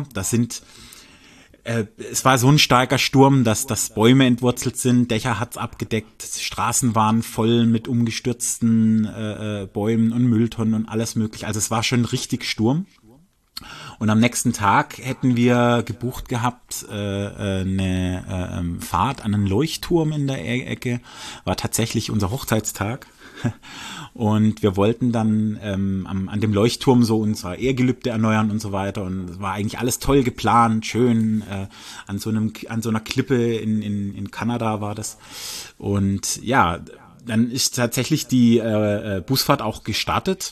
Es war so ein starker Sturm, dass Bäume entwurzelt sind, Dächer hat's abgedeckt, Straßen waren voll mit umgestürzten Bäumen und Mülltonnen und alles mögliche. Also es war schon richtig Sturm. Und am nächsten Tag hätten wir gebucht gehabt eine Fahrt an einen Leuchtturm in der Ecke. War tatsächlich unser Hochzeitstag. Und wir wollten dann an dem Leuchtturm so unser Ehegelübde erneuern und so weiter. Und es war eigentlich alles toll geplant, schön an so einer Klippe in Kanada war das. Und ja, dann ist tatsächlich die Busfahrt auch gestartet.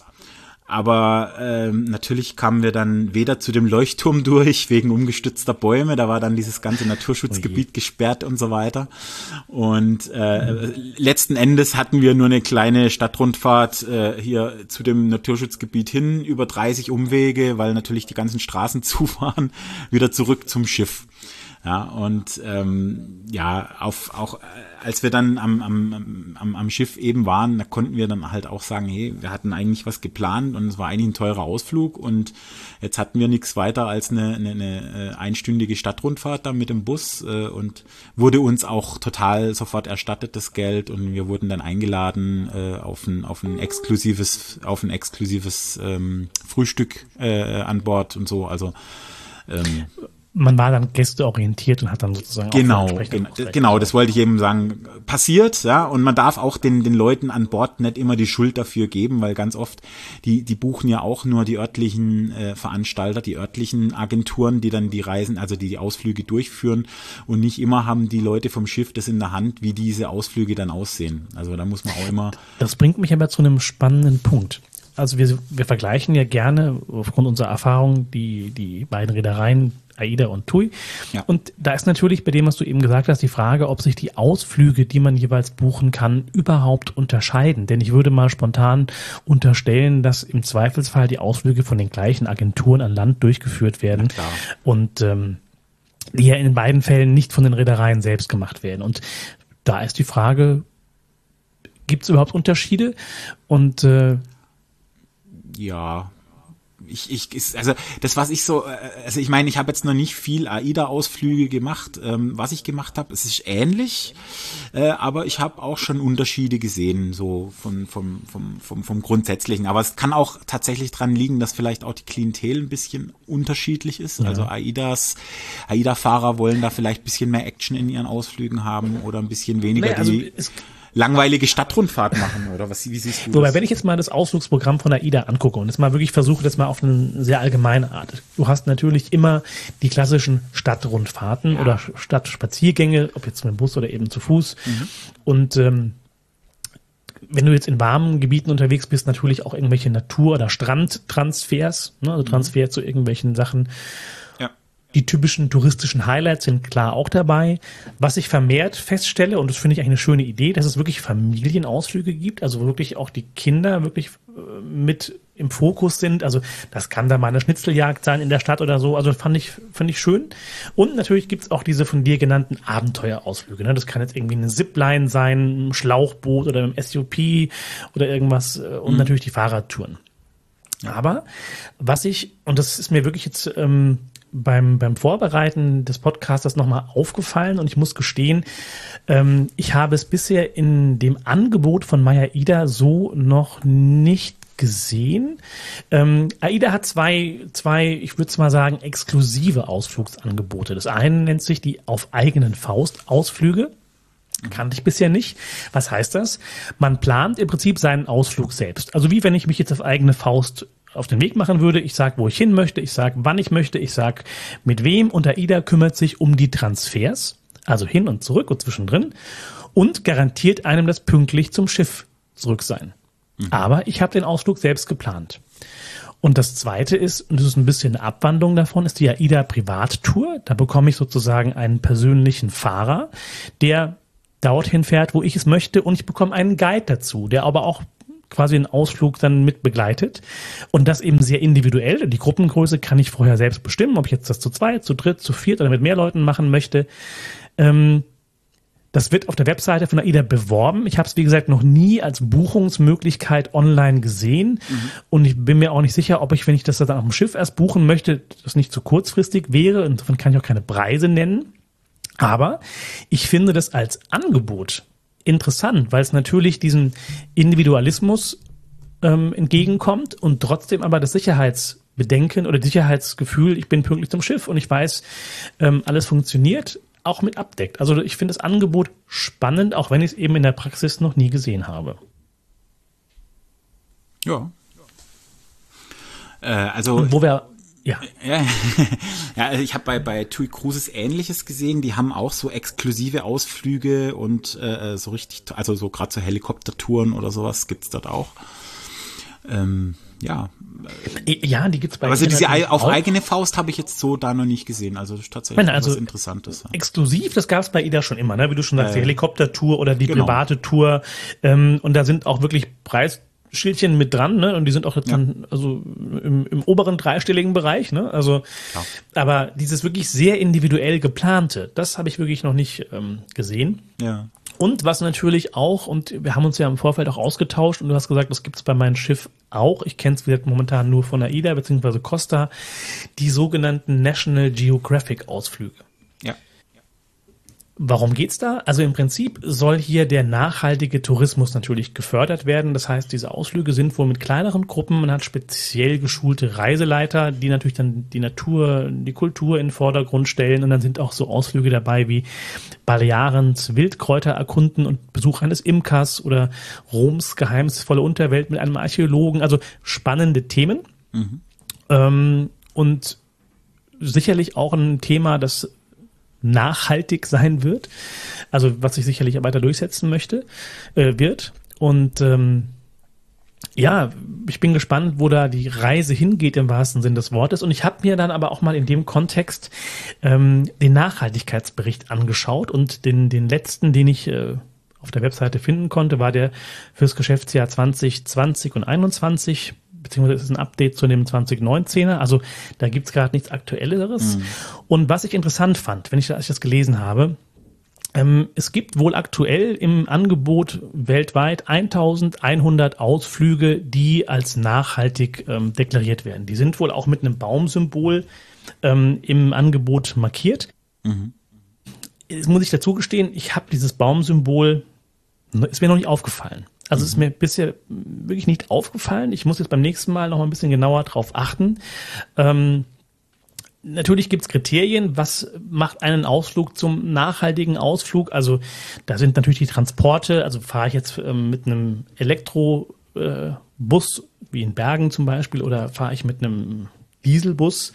Aber natürlich kamen wir dann weder zu dem Leuchtturm durch, wegen umgestützter Bäume, da war dann dieses ganze Naturschutzgebiet gesperrt und so weiter. Und letzten Endes hatten wir nur eine kleine Stadtrundfahrt hier zu dem Naturschutzgebiet hin, über 30 Umwege, weil natürlich die ganzen Straßen zu waren, wieder zurück zum Schiff. Ja, und auch als wir dann am Schiff eben waren, da konnten wir dann halt auch sagen, hey, wir hatten eigentlich was geplant und es war eigentlich ein teurer Ausflug und jetzt hatten wir nichts weiter als eine einstündige Stadtrundfahrt da mit dem Bus und wurde uns auch total sofort erstattet, das Geld, und wir wurden dann eingeladen auf ein exklusives Frühstück an Bord und so, also man war dann gästeorientiert und hat dann sozusagen genau, das wollte ich eben sagen, passiert, ja, und man darf auch den Leuten an Bord nicht immer die Schuld dafür geben, weil ganz oft, die buchen ja auch nur die örtlichen Veranstalter, die örtlichen Agenturen, die dann die Reisen, also die Ausflüge durchführen, und nicht immer haben die Leute vom Schiff das in der Hand, wie diese Ausflüge dann aussehen. Also da muss man auch immer... Das bringt mich aber zu einem spannenden Punkt. Also wir vergleichen ja gerne aufgrund unserer Erfahrung die beiden Reedereien, AIDA und TUI. Ja. Und da ist natürlich bei dem, was du eben gesagt hast, die Frage, ob sich die Ausflüge, die man jeweils buchen kann, überhaupt unterscheiden. Denn ich würde mal spontan unterstellen, dass im Zweifelsfall die Ausflüge von den gleichen Agenturen an Land durchgeführt werden. Und die ja in beiden Fällen nicht von den Reedereien selbst gemacht werden. Und da ist die Frage, gibt es überhaupt Unterschiede? Und ja, also das, was ich so, also ich meine, ich habe jetzt noch nicht viel AIDA-Ausflüge gemacht. Was ich gemacht habe, es ist ähnlich, aber ich habe auch schon Unterschiede gesehen, so vom Grundsätzlichen. Aber es kann auch tatsächlich dran liegen, dass vielleicht auch die Klientel ein bisschen unterschiedlich ist. Ja. Also AIDA-Fahrer wollen da vielleicht ein bisschen mehr Action in ihren Ausflügen haben oder ein bisschen weniger langweilige Stadtrundfahrt machen, oder wie siehst du das? Wobei, wenn ich jetzt mal das Ausflugsprogramm von AIDA angucke und jetzt mal wirklich versuche, das mal auf eine sehr allgemeine Art. Du hast natürlich immer die klassischen Stadtrundfahrten oder Stadtspaziergänge, ob jetzt mit dem Bus oder eben zu Fuß. Mhm. Und wenn du jetzt in warmen Gebieten unterwegs bist, natürlich auch irgendwelche Natur- oder Strandtransfers, ne, also Transfer zu irgendwelchen Sachen. Die typischen touristischen Highlights sind klar auch dabei. Was ich vermehrt feststelle, und das finde ich eigentlich eine schöne Idee, dass es wirklich Familienausflüge gibt, also wirklich auch die Kinder wirklich mit im Fokus sind. Also das kann da mal eine Schnitzeljagd sein in der Stadt oder so. Also fand ich schön. Und natürlich gibt's auch diese von dir genannten Abenteuerausflüge. Ne? Das kann jetzt irgendwie eine Zipline sein, ein Schlauchboot oder ein SUP oder irgendwas. Und natürlich die Fahrradtouren. Aber und das ist mir wirklich jetzt beim Vorbereiten des Podcasts nochmal aufgefallen, und ich muss gestehen, ich habe es bisher in dem Angebot von AIDA so noch nicht gesehen. AIDA hat zwei, ich würde es mal sagen, exklusive Ausflugsangebote. Das eine nennt sich die auf eigenen Faust Ausflüge. Kannte ich bisher nicht. Was heißt das? Man plant im Prinzip seinen Ausflug selbst. Also wie wenn ich mich jetzt auf eigene Faust auf den Weg machen würde. Ich sage, wo ich hin möchte, ich sage, wann ich möchte, ich sage, mit wem, und AIDA kümmert sich um die Transfers, also hin und zurück und zwischendrin, und garantiert einem das pünktlich zum Schiff zurück sein. Mhm. Aber ich habe den Ausflug selbst geplant. Und das Zweite ist, und das ist ein bisschen eine Abwandlung davon, ist die AIDA Privattour. Da bekomme ich sozusagen einen persönlichen Fahrer, der dorthin fährt, wo ich es möchte, und ich bekomme einen Guide dazu, der aber auch quasi einen Ausflug dann mit begleitet, und das eben sehr individuell. Die Gruppengröße kann ich vorher selbst bestimmen, ob ich jetzt das zu zweit, zu dritt, zu viert oder mit mehr Leuten machen möchte. Das wird auf der Webseite von AIDA beworben. Ich habe es, wie gesagt, noch nie als Buchungsmöglichkeit online gesehen. Und ich bin mir auch nicht sicher, ob ich, wenn ich das dann auf dem Schiff erst buchen möchte, das nicht zu kurzfristig wäre. Insofern kann ich auch keine Preise nennen. Aber ich finde das als Angebot interessant, weil es natürlich diesem Individualismus entgegenkommt und trotzdem aber das Sicherheitsbedenken oder Sicherheitsgefühl, ich bin pünktlich zum Schiff und ich weiß, alles funktioniert, auch mit abdeckt. Also ich finde das Angebot spannend, auch wenn ich es eben in der Praxis noch nie gesehen habe. Ja. Also und wo wir ja. Ja, ich habe bei TUI Cruises Ähnliches gesehen. Die haben auch so exklusive Ausflüge und so richtig, also so gerade so Helikoptertouren oder sowas gibt's dort auch. Ja. Ja, die gibt's bei. Also diese auf eigene Faust habe ich jetzt so da noch nicht gesehen. Also das ist tatsächlich was Interessantes. Ja. Exklusiv, das gab's bei AIDA schon immer, ne? Wie du schon sagst, die Helikoptertour oder die private Tour. Und da sind auch wirklich Preisschildchen mit dran, ne? Und die sind auch jetzt dann, also im oberen dreistelligen Bereich, ne? Also, aber dieses wirklich sehr individuell geplante, das habe ich wirklich noch nicht gesehen. Ja. Und was natürlich auch, und wir haben uns ja im Vorfeld auch ausgetauscht, und du hast gesagt, das gibt's bei meinem Schiff auch. Ich kenne es momentan nur von AIDA bzw. Costa, die sogenannten National Geographic Ausflüge. Ja. Warum geht's da? Also im Prinzip soll hier der nachhaltige Tourismus natürlich gefördert werden. Das heißt, diese Ausflüge sind wohl mit kleineren Gruppen. Man hat speziell geschulte Reiseleiter, die natürlich dann die Natur, die Kultur in den Vordergrund stellen. Und dann sind auch so Ausflüge dabei wie Balearens Wildkräuter erkunden und Besuch eines Imkers oder Roms geheimnisvolle Unterwelt mit einem Archäologen. Also spannende Themen. Und sicherlich auch ein Thema, das nachhaltig sein wird, also was sich sicherlich weiter durchsetzen wird. Und ja, ich bin gespannt, wo da die Reise hingeht im wahrsten Sinn des Wortes. Und ich habe mir dann aber auch mal in dem Kontext den Nachhaltigkeitsbericht angeschaut, und den letzten, den ich auf der Webseite finden konnte, war der fürs Geschäftsjahr 2020 und 2021, beziehungsweise es ist ein Update zu dem 2019er, also da gibt's gerade nichts Aktuelleres. Und was ich interessant fand, als ich das gelesen habe, es gibt wohl aktuell im Angebot weltweit 1100 Ausflüge, die als nachhaltig deklariert werden. Die sind wohl auch mit einem Baumsymbol im Angebot markiert. Jetzt muss ich dazu gestehen, ich habe dieses Baumsymbol, ist mir noch nicht aufgefallen. Also es ist mir bisher wirklich nicht aufgefallen. Ich muss jetzt beim nächsten Mal noch mal ein bisschen genauer drauf achten. Natürlich gibt's Kriterien, was macht einen Ausflug zum nachhaltigen Ausflug. Also da sind natürlich die Transporte, also fahre ich jetzt mit einem Elektrobus, wie in Bergen zum Beispiel, oder fahre ich mit einem Dieselbus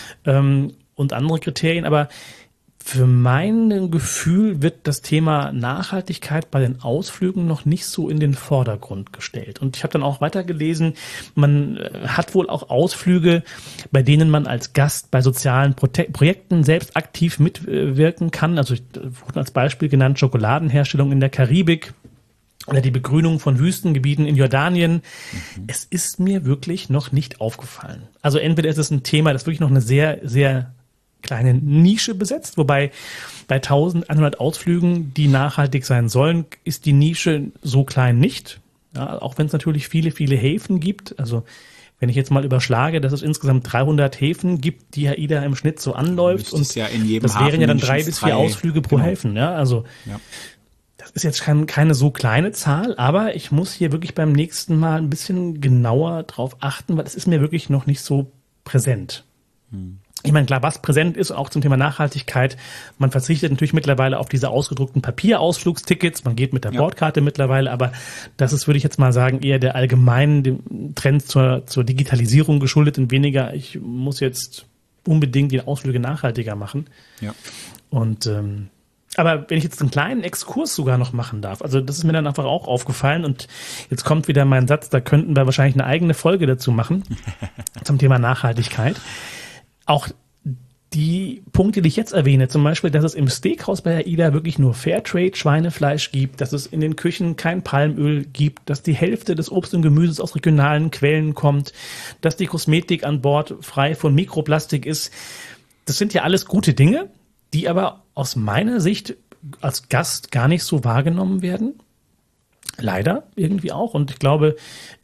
und andere Kriterien. Aber für mein Gefühl wird das Thema Nachhaltigkeit bei den Ausflügen noch nicht so in den Vordergrund gestellt. Und ich habe dann auch weitergelesen, man hat wohl auch Ausflüge, bei denen man als Gast bei sozialen Projekten selbst aktiv mitwirken kann. Also wurde als Beispiel genannt Schokoladenherstellung in der Karibik oder die Begrünung von Wüstengebieten in Jordanien. Es ist mir wirklich noch nicht aufgefallen. Also entweder ist es ein Thema, das wirklich noch eine sehr, sehr kleine Nische besetzt, wobei bei 1100 Ausflügen, die nachhaltig sein sollen, ist die Nische so klein nicht. Ja, auch wenn es natürlich viele, viele Häfen gibt. Also wenn ich jetzt mal überschlage, dass es insgesamt 300 Häfen gibt, die AIDA im Schnitt so anläuft, und ja in jedem das wären ja dann 3 bis 4 Ausflüge pro Häfen. Ja, also das ist jetzt keine so kleine Zahl, aber ich muss hier wirklich beim nächsten Mal ein bisschen genauer drauf achten, weil es ist mir wirklich noch nicht so präsent. Ich meine, klar, was präsent ist, auch zum Thema Nachhaltigkeit, man verzichtet natürlich mittlerweile auf diese ausgedruckten Papierausflugstickets, man geht mit der Bordkarte mittlerweile, aber das ist, würde ich jetzt mal sagen, eher der allgemeinen dem Trend zur Digitalisierung geschuldet und weniger, ich muss jetzt unbedingt die Ausflüge nachhaltiger machen. Ja. Und Aber wenn ich jetzt einen kleinen Exkurs sogar noch machen darf, also das ist mir dann einfach auch aufgefallen und jetzt kommt wieder mein Satz, da könnten wir wahrscheinlich eine eigene Folge dazu machen zum Thema Nachhaltigkeit. Auch die Punkte, die ich jetzt erwähne, zum Beispiel, dass es im Steakhouse bei AIDA wirklich nur Fairtrade-Schweinefleisch gibt, dass es in den Küchen kein Palmöl gibt, dass die Hälfte des Obst und Gemüses aus regionalen Quellen kommt, dass die Kosmetik an Bord frei von Mikroplastik ist. Das sind ja alles gute Dinge, die aber aus meiner Sicht als Gast gar nicht so wahrgenommen werden. Leider irgendwie auch. Und ich glaube,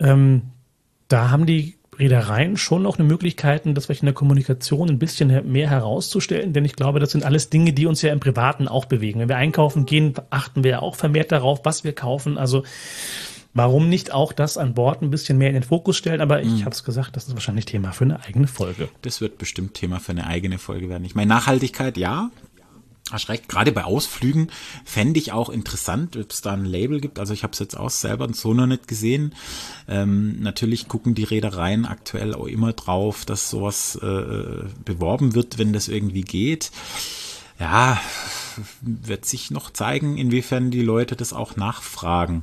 da haben die Reedereien schon noch eine Möglichkeit, das vielleicht in der Kommunikation ein bisschen mehr herauszustellen, denn ich glaube, das sind alles Dinge, die uns ja im Privaten auch bewegen. Wenn wir einkaufen gehen, achten wir ja auch vermehrt darauf, was wir kaufen. Also warum nicht auch das an Bord ein bisschen mehr in den Fokus stellen? Aber ich habe es gesagt, das ist wahrscheinlich Thema für eine eigene Folge. Das wird bestimmt Thema für eine eigene Folge werden. Ich meine, Nachhaltigkeit, ja. Hast recht, gerade bei Ausflügen fände ich auch interessant, ob es da ein Label gibt. Also ich habe es jetzt auch selber so noch nicht gesehen. Natürlich gucken die Reedereien aktuell auch immer drauf, dass sowas beworben wird, wenn das irgendwie geht. Ja, wird sich noch zeigen, inwiefern die Leute das auch nachfragen.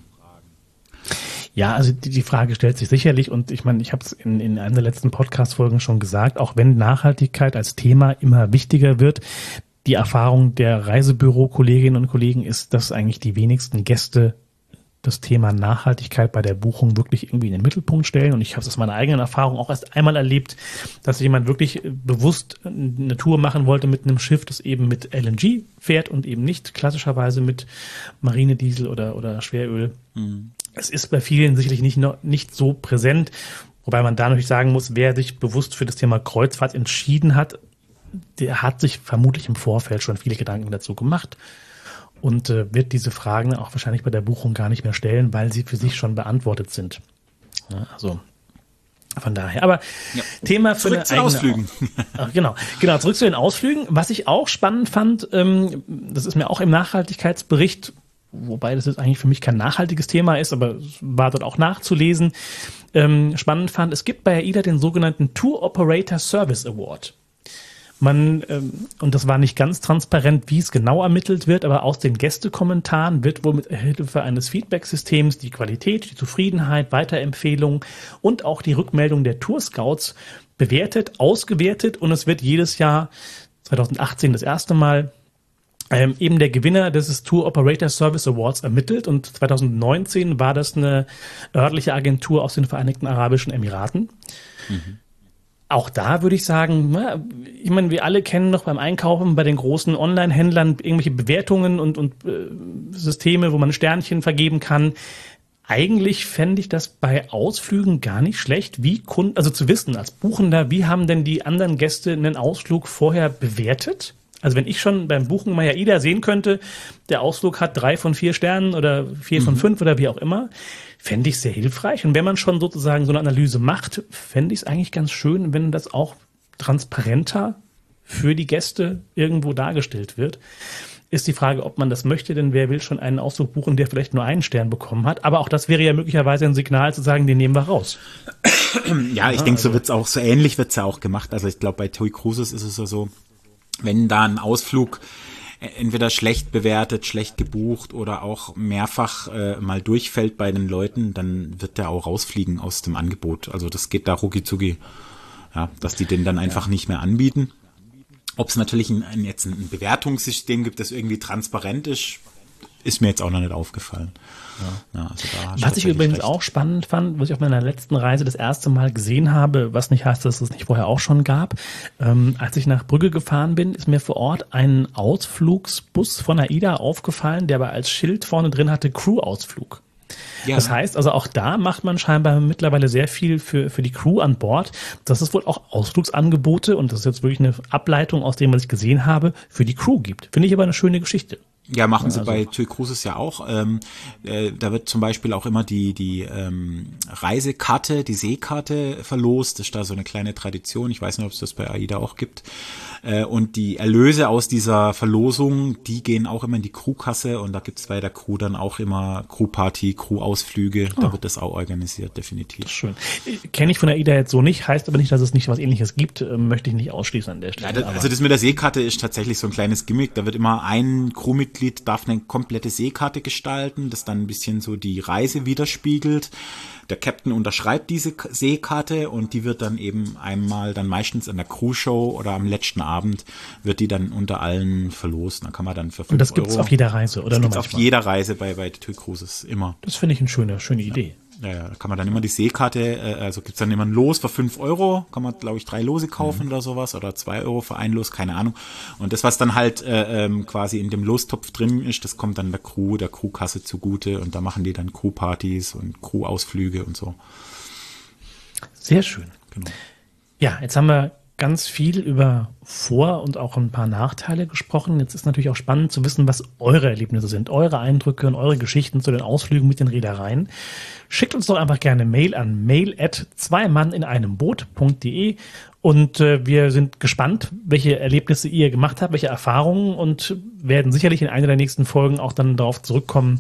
Ja, also die Frage stellt sich sicherlich und ich meine, ich habe es in einer der letzten Podcast-Folgen schon gesagt, auch wenn Nachhaltigkeit als Thema immer wichtiger wird, die Erfahrung der Reisebüro-Kolleginnen und Kollegen ist, dass eigentlich die wenigsten Gäste das Thema Nachhaltigkeit bei der Buchung wirklich irgendwie in den Mittelpunkt stellen. Und ich habe es aus meiner eigenen Erfahrung auch erst einmal erlebt, dass jemand wirklich bewusst eine Tour machen wollte mit einem Schiff, das eben mit LNG fährt und eben nicht klassischerweise mit Marinediesel oder Schweröl. Mhm. Es ist bei vielen sicherlich nicht so präsent, wobei man da natürlich sagen muss, wer sich bewusst für das Thema Kreuzfahrt entschieden hat, der hat sich vermutlich im Vorfeld schon viele Gedanken dazu gemacht und wird diese Fragen auch wahrscheinlich bei der Buchung gar nicht mehr stellen, weil sie für sich schon beantwortet sind. Ja, also von daher. Aber ja. Thema für zurück zu den Ausflügen. Genau, zurück zu den Ausflügen. Was ich auch spannend fand, das ist mir auch im Nachhaltigkeitsbericht, wobei das jetzt eigentlich für mich kein nachhaltiges Thema ist, aber es war dort auch nachzulesen, spannend fand, es gibt bei AIDA den sogenannten Tour Operator Service Award. Und das war nicht ganz transparent, wie es genau ermittelt wird, aber aus den Gästekommentaren wird wohl mit Hilfe eines Feedback-Systems die Qualität, die Zufriedenheit, Weiterempfehlungen und auch die Rückmeldung der Tourscouts bewertet, ausgewertet und es wird jedes Jahr, 2018 das erste Mal, eben der Gewinner des Tour Operator Service Awards ermittelt und 2019 war das eine örtliche Agentur aus den Vereinigten Arabischen Emiraten. Mhm. Auch da würde ich sagen, ich meine, wir alle kennen doch beim Einkaufen bei den großen Online-Händlern irgendwelche Bewertungen und Systeme, wo man Sternchen vergeben kann. Eigentlich fände ich das bei Ausflügen gar nicht schlecht, also zu wissen als Buchender, wie haben denn die anderen Gäste einen Ausflug vorher bewertet? Also wenn ich schon beim Buchen mal AIDA sehen könnte, der Ausflug hat 3 von 4 Sternen oder 4 von 5 oder wie auch immer, fände ich sehr hilfreich. Und wenn man schon sozusagen so eine Analyse macht, fände ich es eigentlich ganz schön, wenn das auch transparenter für die Gäste irgendwo dargestellt wird. Ist die Frage, ob man das möchte, denn wer will schon einen Ausflug buchen, der vielleicht nur 1 Stern bekommen hat. Aber auch das wäre ja möglicherweise ein Signal zu sagen, den nehmen wir raus. Ja, ich denke, so wird's auch, so ähnlich wird's ja auch gemacht. Also ich glaube, bei TUI Cruises ist es ja so, wenn da ein Ausflug entweder schlecht bewertet, schlecht gebucht oder auch mehrfach mal durchfällt bei den Leuten, dann wird der auch rausfliegen aus dem Angebot. Also das geht da rucki-zucki, ja, dass die den dann einfach nicht mehr anbieten. Ob es natürlich jetzt ein Bewertungssystem gibt, das irgendwie transparent ist mir jetzt auch noch nicht aufgefallen. Ja, also was ich übrigens recht. Auch spannend fand, was ich auf meiner letzten Reise das erste Mal gesehen habe, was nicht heißt, dass es nicht vorher auch schon gab, als ich nach Brügge gefahren bin, ist mir vor Ort ein Ausflugsbus von AIDA aufgefallen, der aber als Schild vorne drin hatte Crew-Ausflug. Ja. Das heißt, also auch da macht man scheinbar mittlerweile sehr viel für die Crew an Bord. Das ist wohl auch Ausflugsangebote und das ist jetzt wirklich eine Ableitung aus dem, was ich gesehen habe, für die Crew gibt. Finde ich aber eine schöne Geschichte. Ja, machen sie bei TUI Cruises ja auch. Da wird zum Beispiel auch immer die Reisekarte, die Seekarte verlost. Das ist da so eine kleine Tradition. Ich weiß nicht, ob es das bei AIDA auch gibt. Und die Erlöse aus dieser Verlosung, die gehen auch immer in die Crewkasse und da gibt's bei der Crew dann auch immer Crewparty, Crew-Ausflüge. Da wird das auch organisiert, definitiv. Schön. Kenne ich von AIDA jetzt so nicht, heißt aber nicht, dass es nicht was Ähnliches gibt. Möchte ich nicht ausschließen an der Stelle. Ja, also das mit der Seekarte ist tatsächlich so ein kleines Gimmick. Da wird immer ein Crewmitglied Mitglied darf eine komplette Seekarte gestalten, das dann ein bisschen so die Reise widerspiegelt. Der Captain unterschreibt diese Seekarte und die wird dann eben einmal dann meistens in der Cruise-Show oder am letzten Abend wird die dann unter allen verlost. Dann kann man dann für 5 Euro... Und das gibt's auf jeder Reise, oder? Das gibt's auf jeder Reise bei TUI Cruises immer. Das finde ich eine schöne Idee. Ja, da kann man dann immer die Seekarte, also gibt's dann immer ein Los für 5 Euro, kann man, glaube ich, 3 Lose kaufen oder sowas, oder 2 Euro für ein Los, keine Ahnung. Und das, was dann halt quasi in dem Lostopf drin ist, das kommt dann der Crewkasse zugute und da machen die dann Crewpartys und Crewausflüge und so. Sehr schön. Genau. Ja, jetzt haben wir ganz viel über Vor- und auch ein paar Nachteile gesprochen. Jetzt ist natürlich auch spannend zu wissen, was eure Erlebnisse sind, eure Eindrücke und eure Geschichten zu den Ausflügen mit den Reedereien. Schickt uns doch einfach gerne Mail an mail@zweimannineinemboot.de und wir sind gespannt, welche Erlebnisse ihr gemacht habt, welche Erfahrungen und werden sicherlich in einer der nächsten Folgen auch dann darauf zurückkommen,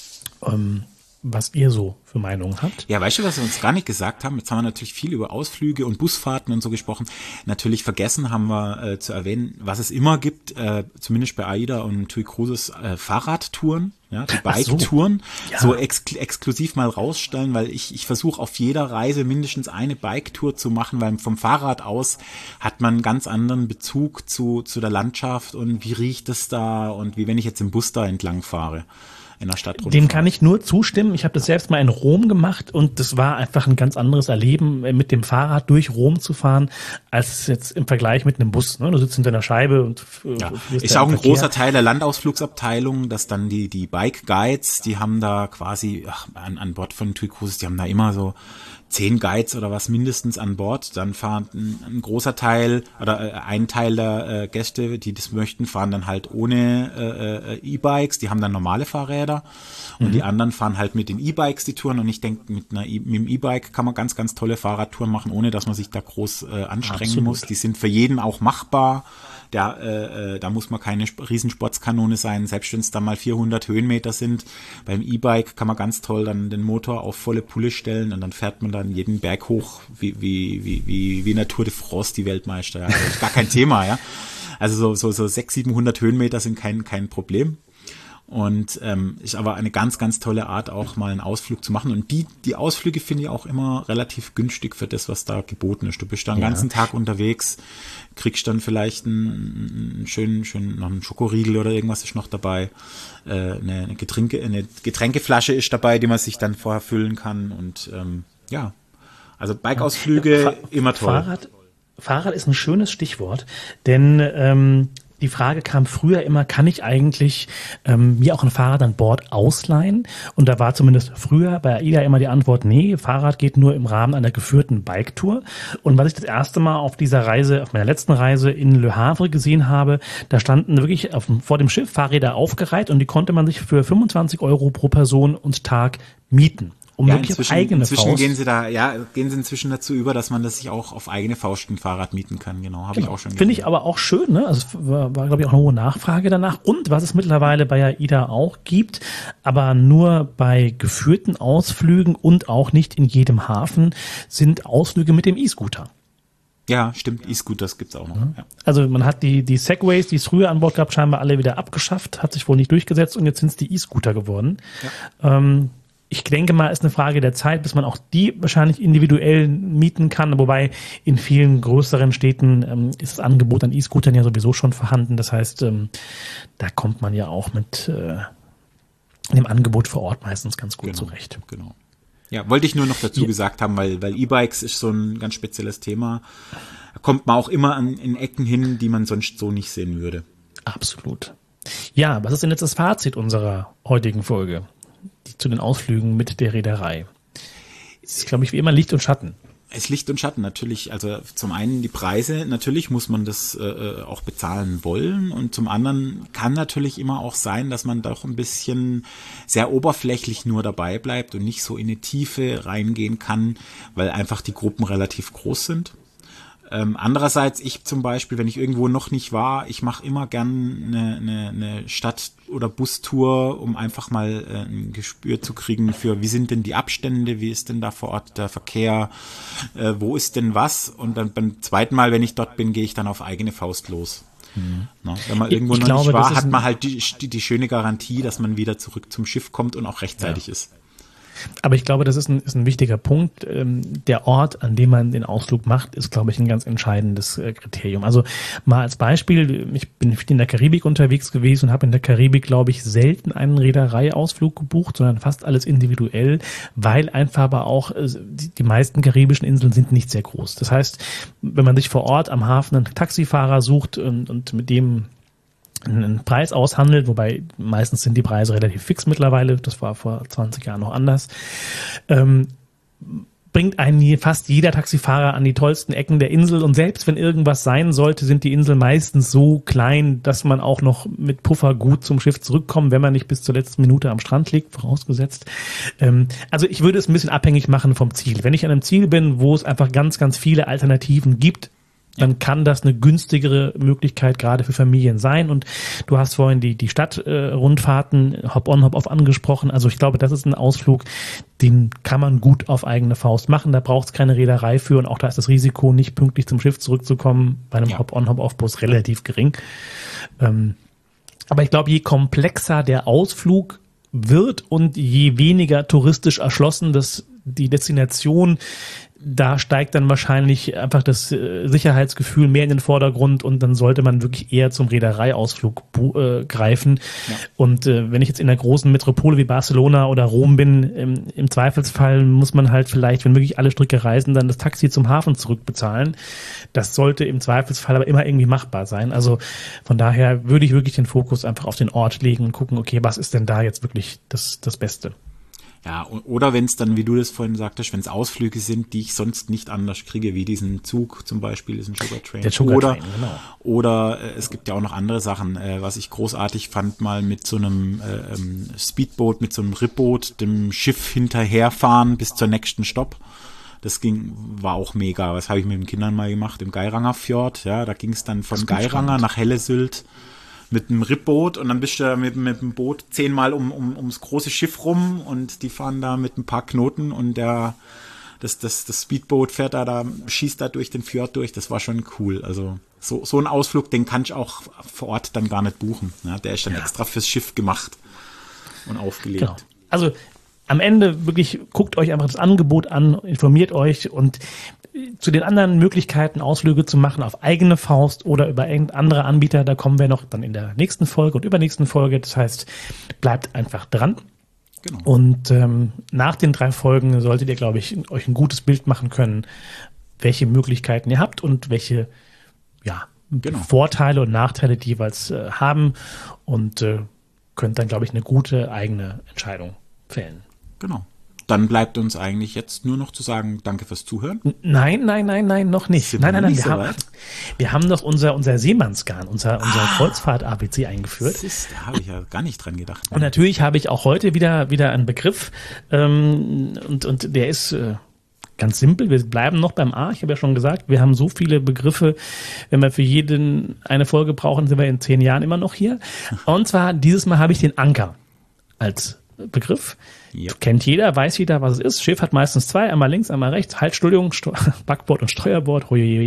was ihr so für Meinungen habt. Ja, weißt du, was wir uns gar nicht gesagt haben? Jetzt haben wir natürlich viel über Ausflüge und Busfahrten und so gesprochen. Natürlich vergessen haben wir zu erwähnen, was es immer gibt, zumindest bei AIDA und TUI Cruises, Fahrradtouren, ja, die Bike-Touren, so exklusiv mal rausstellen, weil ich versuche auf jeder Reise mindestens eine Bike-Tour zu machen, weil vom Fahrrad aus hat man einen ganz anderen Bezug zu der Landschaft und wie riecht es da und wie wenn ich jetzt im Bus da entlang fahre. In der Stadt rumfahren. Dem kann ich nur zustimmen. Ich habe das selbst mal in Rom gemacht und das war einfach ein ganz anderes Erleben, mit dem Fahrrad durch Rom zu fahren, als jetzt im Vergleich mit einem Bus. Ne? Du sitzt hinter einer Scheibe und ist auch ein großer Teil der Landausflugsabteilung, dass dann die Bike Guides, die haben da quasi an Bord von TUI Cruises, die haben da immer so 10 Guides oder was mindestens an Bord. Dann fahren ein großer Teil oder ein Teil der Gäste, die das möchten, fahren dann halt ohne E-Bikes. Die haben dann normale Fahrräder und die anderen fahren halt mit den E-Bikes die Touren. Und ich denke, mit dem E-Bike kann man ganz, ganz tolle Fahrradtouren machen, ohne dass man sich da groß anstrengen muss. Die sind für jeden auch machbar. Da muss man keine Riesensportskanone sein, selbst wenn es da mal 400 Höhenmeter sind. Beim E-Bike kann man ganz toll dann den Motor auf volle Pulle stellen und dann fährt man dann jeden Berg hoch, wie eine Tour de France, die Weltmeister. Ja. Also gar kein Thema, ja. Also so 600, 700 Höhenmeter sind kein Problem. Und ist aber eine ganz, ganz tolle Art, auch mal einen Ausflug zu machen. Und die Ausflüge finde ich auch immer relativ günstig für das, was da geboten ist. Du bist da den ganzen Tag unterwegs, kriegst dann vielleicht einen schönen noch einen Schokoriegel oder irgendwas ist noch dabei. Eine Getränkeflasche ist dabei, die man sich dann vorher füllen kann. Und also Bike-Ausflüge immer toll. Fahrrad ist ein schönes Stichwort, denn die Frage kam früher immer, kann ich eigentlich mir auch ein Fahrrad an Bord ausleihen? Und da war zumindest früher bei AIDA immer die Antwort, nee, Fahrrad geht nur im Rahmen einer geführten Bike-Tour. Und was ich das erste Mal auf dieser Reise, auf meiner letzten Reise in Le Havre gesehen habe, da standen wirklich vor dem Schiff Fahrräder aufgereiht und die konnte man sich für 25 Euro pro Person und Tag mieten. Inzwischen gehen sie inzwischen dazu über, dass man das sich auch auf eigene Faust ein Fahrrad mieten kann. Genau, habe ich auch schon gesehen. Finde ich aber auch schön, ne? Also es war glaube ich, auch eine hohe Nachfrage danach. Und was es mittlerweile bei AIDA auch gibt, aber nur bei geführten Ausflügen und auch nicht in jedem Hafen, sind Ausflüge mit dem E-Scooter. Ja, stimmt, E-Scooters gibt's auch noch. Ja. Also man hat die Segways, die es früher an Bord gab, scheinbar alle wieder abgeschafft, hat sich wohl nicht durchgesetzt und jetzt sind es die E-Scooter geworden. Ja. Ich denke mal, ist eine Frage der Zeit, bis man auch die wahrscheinlich individuell mieten kann. Wobei in vielen größeren Städten ist das Angebot an E-Scootern ja sowieso schon vorhanden. Das heißt, da kommt man ja auch mit dem Angebot vor Ort meistens ganz gut zurecht. Genau. Ja, wollte ich nur noch dazu gesagt haben, weil E-Bikes ist so ein ganz spezielles Thema. Da kommt man auch immer in Ecken hin, die man sonst so nicht sehen würde. Absolut. Ja, was ist denn jetzt das Fazit unserer heutigen Folge? Zu den Ausflügen mit der Reederei. Es ist, glaube ich, wie immer Licht und Schatten. Es Licht und Schatten natürlich. Also zum einen die Preise, natürlich muss man das auch bezahlen wollen und zum anderen kann natürlich immer auch sein, dass man doch ein bisschen sehr oberflächlich nur dabei bleibt und nicht so in eine Tiefe reingehen kann, weil einfach die Gruppen relativ groß sind. Andererseits, ich zum Beispiel, wenn ich irgendwo noch nicht war, ich mache immer gern eine Stadt- oder Bustour, um einfach mal ein Gespür zu kriegen für, wie sind denn die Abstände, wie ist denn da vor Ort der Verkehr, wo ist denn was und dann beim zweiten Mal, wenn ich dort bin, gehe ich dann auf eigene Faust los. Na, wenn man irgendwo Ich noch glaube, nicht war, das ist hat man halt die schöne Garantie, dass man wieder zurück zum Schiff kommt und auch rechtzeitig ist. Aber ich glaube, das ist ein wichtiger Punkt. Der Ort, an dem man den Ausflug macht, ist, glaube ich, ein ganz entscheidendes Kriterium. Also mal als Beispiel, ich bin viel in der Karibik unterwegs gewesen und habe in der Karibik, glaube ich, selten einen Reedereiausflug gebucht, sondern fast alles individuell, weil einfach aber auch die meisten karibischen Inseln sind nicht sehr groß. Das heißt, wenn man sich vor Ort am Hafen einen Taxifahrer sucht und mit dem einen Preis aushandelt, wobei meistens sind die Preise relativ fix mittlerweile, das war vor 20 Jahren noch anders, bringt einen fast jeder Taxifahrer an die tollsten Ecken der Insel und selbst wenn irgendwas sein sollte, sind die Inseln meistens so klein, dass man auch noch mit Puffer gut zum Schiff zurückkommt, wenn man nicht bis zur letzten Minute am Strand liegt, vorausgesetzt. Also ich würde es ein bisschen abhängig machen vom Ziel. Wenn ich an einem Ziel bin, wo es einfach ganz, ganz viele Alternativen gibt, dann kann das eine günstigere Möglichkeit gerade für Familien sein. Und du hast vorhin die Stadtrundfahrten Hop-on, Hop-off angesprochen. Also ich glaube, das ist ein Ausflug, den kann man gut auf eigene Faust machen. Da braucht es keine Reederei für und auch da ist das Risiko, nicht pünktlich zum Schiff zurückzukommen, bei einem Hop-on, Hop-off-Bus relativ gering. Aber ich glaube, je komplexer der Ausflug wird und je weniger touristisch erschlossen die Destination, da steigt dann wahrscheinlich einfach das Sicherheitsgefühl mehr in den Vordergrund und dann sollte man wirklich eher zum Reedereiausflug greifen. Ja. Und wenn ich jetzt in einer großen Metropole wie Barcelona oder Rom bin, im Zweifelsfall muss man halt vielleicht, wenn wirklich alle Stricke reisen, dann das Taxi zum Hafen zurückbezahlen. Das sollte im Zweifelsfall aber immer irgendwie machbar sein. Also von daher würde ich wirklich den Fokus einfach auf den Ort legen und gucken, okay, was ist denn da jetzt wirklich das Beste? Ja, oder wenn es dann, wie du das vorhin sagtest, wenn es Ausflüge sind, die ich sonst nicht anders kriege, wie diesen Zug zum Beispiel, diesen Sugar Train. Der Sugar Train, genau. Oder es gibt ja auch noch andere Sachen, was ich großartig fand, mal mit so einem Speedboot, mit so einem Ripboot, dem Schiff hinterherfahren bis zur nächsten Stopp. Das war auch mega. Das habe ich mit den Kindern mal gemacht im Geiranger Fjord. Ja, da ging es dann von Geiranger nach Hellesylt mit einem Ripboot und dann bist du mit dem Boot 10-mal ums große Schiff rum und die fahren da mit ein paar Knoten und das Speedboot fährt schießt da durch den Fjord durch. Das war schon cool. Also so ein Ausflug, den kann ich auch vor Ort dann gar nicht buchen. Ja, der ist dann extra fürs Schiff gemacht und aufgelegt. Genau. Also am Ende wirklich guckt euch einfach das Angebot an, informiert euch und zu den anderen Möglichkeiten, Ausflüge zu machen auf eigene Faust oder über irgendeine andere Anbieter, da kommen wir noch dann in der nächsten Folge und übernächsten Folge. Das heißt, bleibt einfach dran. Genau. Und nach den 3 Folgen solltet ihr, glaube ich, euch ein gutes Bild machen können, welche Möglichkeiten ihr habt und welche Vorteile und Nachteile die jeweils haben und könnt dann, glaube ich, eine gute eigene Entscheidung fällen. Genau. Dann bleibt uns eigentlich jetzt nur noch zu sagen, danke fürs Zuhören. Nein, noch nicht. Nein. Wir haben noch unser Seemannsgarn, unser Kreuzfahrt-ABC eingeführt. Da habe ich ja gar nicht dran gedacht. Und natürlich habe ich auch heute wieder einen Begriff und der ist ganz simpel. Wir bleiben noch beim A. Ich habe ja schon gesagt, wir haben so viele Begriffe. Wenn wir für jeden eine Folge brauchen, sind wir in 10 Jahren immer noch hier. Und zwar dieses Mal habe ich den Anker als Begriff. Ja. Kennt jeder, weiß jeder, was es ist. Schiff hat meistens 2, einmal links, einmal rechts. Halt, Entschuldigung, Backbord und Steuerbord.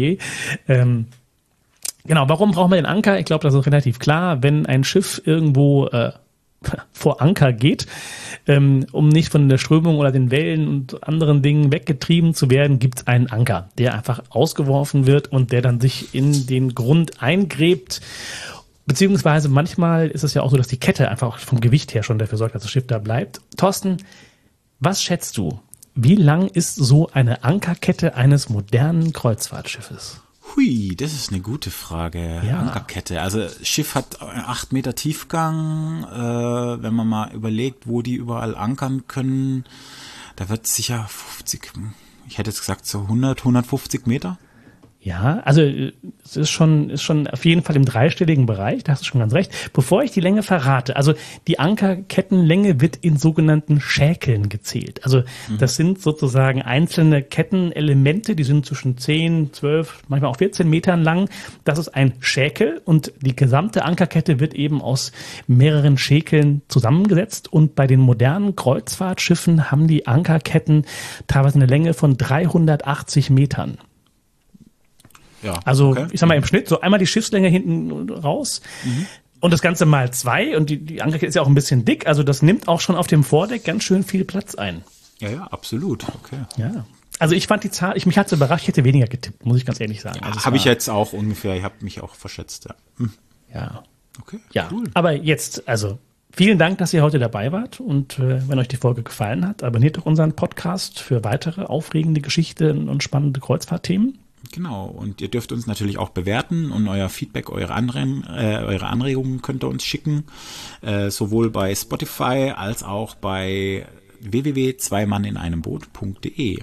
Genau, warum brauchen wir den Anker? Ich glaube, das ist relativ klar. Wenn ein Schiff irgendwo vor Anker geht, um nicht von der Strömung oder den Wellen und anderen Dingen weggetrieben zu werden, gibt es einen Anker, der einfach ausgeworfen wird und der dann sich in den Grund eingräbt. Beziehungsweise manchmal ist es ja auch so, dass die Kette einfach vom Gewicht her schon dafür sorgt, dass das Schiff da bleibt. Thorsten, was schätzt du? Wie lang ist so eine Ankerkette eines modernen Kreuzfahrtschiffes? Hui, das ist eine gute Frage. Ja. Ankerkette. Also Schiff hat 8 Meter Tiefgang. Wenn man mal überlegt, wo die überall ankern können, da wird sicher 50, ich hätte jetzt gesagt so 150 Meter. Ja, also es ist schon auf jeden Fall im dreistelligen Bereich, da hast du schon ganz recht. Bevor ich die Länge verrate, also die Ankerkettenlänge wird in sogenannten Schäkeln gezählt. Also das sind sozusagen einzelne Kettenelemente, die sind zwischen 10, 12, manchmal auch 14 Metern lang. Das ist ein Schäkel und die gesamte Ankerkette wird eben aus mehreren Schäkeln zusammengesetzt. Und bei den modernen Kreuzfahrtschiffen haben die Ankerketten teilweise eine Länge von 380 Metern. Ja, Also okay. ich sag mal im Schnitt so einmal die Schiffslänge hinten raus und das Ganze mal 2 und die Ankerkette ist ja auch ein bisschen dick, also das nimmt auch schon auf dem Vordeck ganz schön viel Platz ein. Ja, absolut. Okay. Ja. Also ich fand die Zahl, mich hat's überrascht, ich hätte weniger getippt, muss ich ganz ehrlich sagen. Also Habe ich jetzt auch ungefähr, ich habe mich auch verschätzt. Ja. Ja. Okay, Ja, cool. aber jetzt, also vielen Dank, dass ihr heute dabei wart und wenn euch die Folge gefallen hat, abonniert doch unseren Podcast für weitere aufregende Geschichten und spannende Kreuzfahrtthemen. Genau, und ihr dürft uns natürlich auch bewerten und euer Feedback, eure Anregungen könnt ihr uns schicken, sowohl bei Spotify als auch bei www.zweimannineinemboot.de.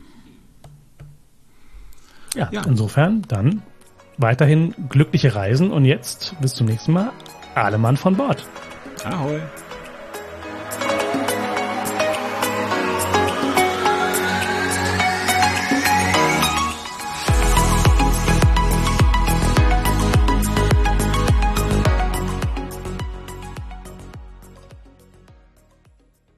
Ja, insofern dann weiterhin glückliche Reisen und jetzt bis zum nächsten Mal. Alle Mann von Bord. Ahoi.